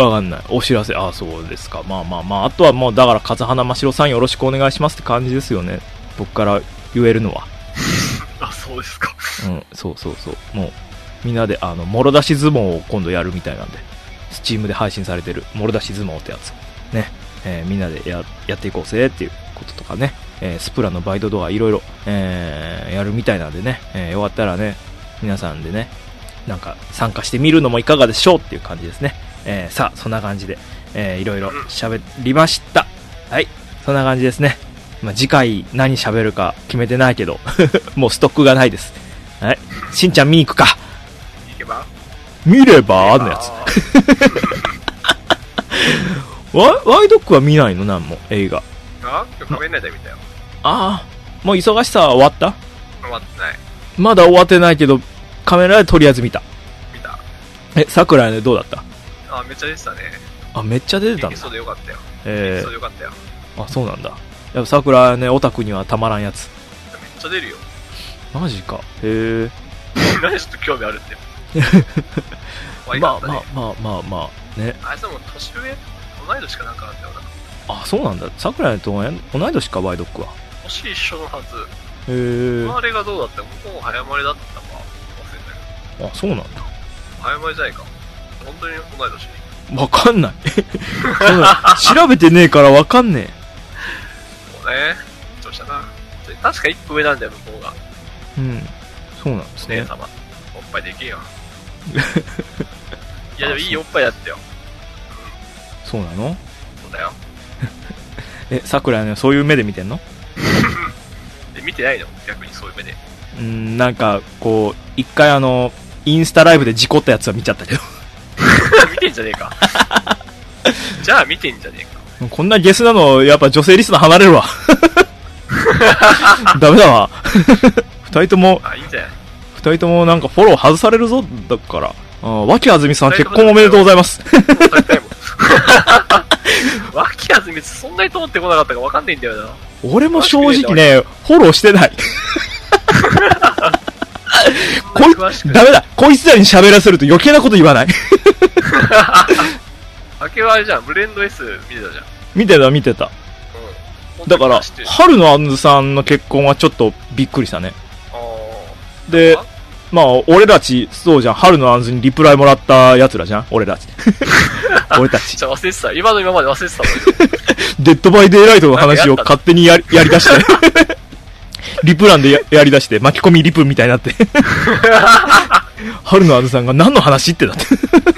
わかんない。お知らせ、そうですか。まあ、あとはもうだから風花真白さんよろしくお願いしますって感じですよね。僕から言えるのは。 そうですか。 うん、そう。もう、みんなでもろ出し相撲を今度やるみたいなんで、スチームで配信されてるもろ出し相撲ってやつ。ね。みんなでやっていこうぜっていうこととかね。スプラのバイトドアいろいろ、やるみたいなんでね、よかったらね、皆さんでね、なんか参加してみるのもいかがでしょうっていう感じですね。さあ、そんな感じで、いろいろ喋りました。はい、そんな感じですね。まあ、次回何喋るか決めてないけど、もうストックがないです。はい、しんちゃん見に行くか。 行けば見ればあんのやつ。 ワイドックは見ないの？なんも、映画。 あ、今日仮面ライダー見たよ。 ああ、もう忙しさは終わった？ 終わってない。 まだ終わってないけど、仮面ライダーとりあえず見た。 見た。 桜井ね、どうだった？ あ、めっちゃ出てたね。 あ、めっちゃ出てたんだ。 そうでよかったよ。そうでよかったよ。 あ、そうなんだ。やっぱ桜井ね、オタクにはたまらんやつ。 めっちゃ出るよ。 マジか。へえ。 何ちょっと興味あるって。 まあ、ね。 あいつも年上同い年かなんかなんだよな。 あ、そうなんだ。桜井と同い年か、ワイドックは。 年一緒のはず。 へえ。 あれがどうだったの？もう早まりだったか忘れたけど。 あ、そうなんだ。 早まりじゃないか。本当に同い年。 わかんない。調べてねえからわかんねえ。そうね。そうしたな。確か一個上なんだよ、向こうが。 うん。そうなんですね。 姉様。おっぱいでけえよ。いや、でもいいおっぱいだったよ。 そうなの？ そうだよ。 桜井ね、そういう目で見てんの？ 見てないの？逆にそういう目で。 なんか、こう、一回インスタライブで事故ったやつは見ちゃったけど。 見てんじゃねえか。じゃあ見てんじゃねえか。 こんなゲスなの、やっぱ女性リスナー離れるわ。ダメだわ。二人とも、 あ、いいんじゃない？ 二人ともなんかフォロー外されるぞ、だから。脇あずみさん結婚おめでとうございます。 脇あずみそんなに通ってこなかったか分かんないんだよな。 俺も正直ね、フォローしてない。ダメだ。こいつらに喋らせると余計なこと言わない。 明はあれじゃん、ブレンド S 見てたじゃん。 見てた。うん。だから、春のあんずさんの結婚はちょっとびっくりしたね。で、まあ、俺たち、そうじゃん。春のあんずにリプライもらった奴らじゃん。俺たち。俺たち。 忘れてた。今まで忘れてたもん。 デッドバイデイライトの話を勝手にやり出して。リプランで やり出して、巻き込みリプみたいになって。春のあずさんが何の話ってなって。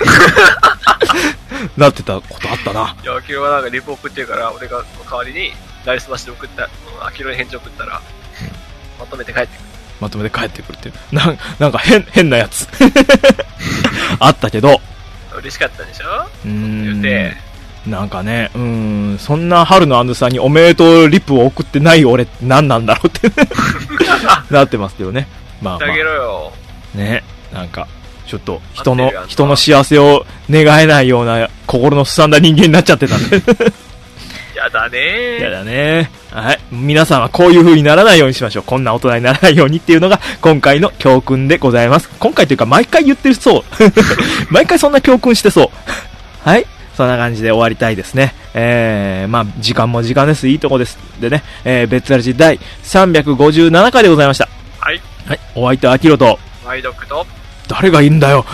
なってたことあったな。 いや、アキロがなんかリプ送ってるから、俺が代わりに、ライスマシで送った、アキロに返事送ったら、まとめて帰ってくる。 まとめて帰ってくるっていう。なんか変なやつ。あったけど。 嬉しかったでしょ？言うて。 なんかね、そんな春のあんずさんにおめでとうリプを送ってない俺って何なんだろうってなってますけどね。まあ、 あげろよ。 ね、なんか、ちょっと人の幸せを願えないような心のすさんだ人間になっちゃってたんで。 やだねー。 やだねー。はい。皆さんはこういう風にならないようにしましょう。こんな大人にならないようにっていうのが今回の教訓でございます。今回というか毎回言ってるそう。毎回そんな教訓してそう。はい。そんな感じで終わりたいですね。まあ、時間も時間です。いいとこです。でね、別ラジ第357回でございました。 はい。 はい。お相手はアキロと、 ワイドクと、 誰がいいんだよ。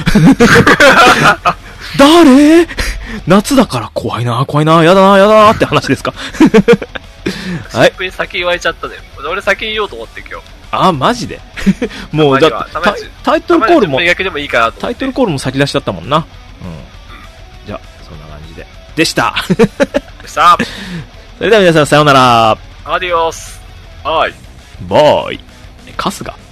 誰？夏だから怖いな、やだなって話ですか。 はい。先言われちゃったね。俺先言おうと思って今日。 あ、マジで？もう、タイトルコールも、タイトルコールも先出しだったもんな。じゃあ、そんな感じで。でした。それでは皆さんさようなら。 アディオス。バイ。 バイ。カスが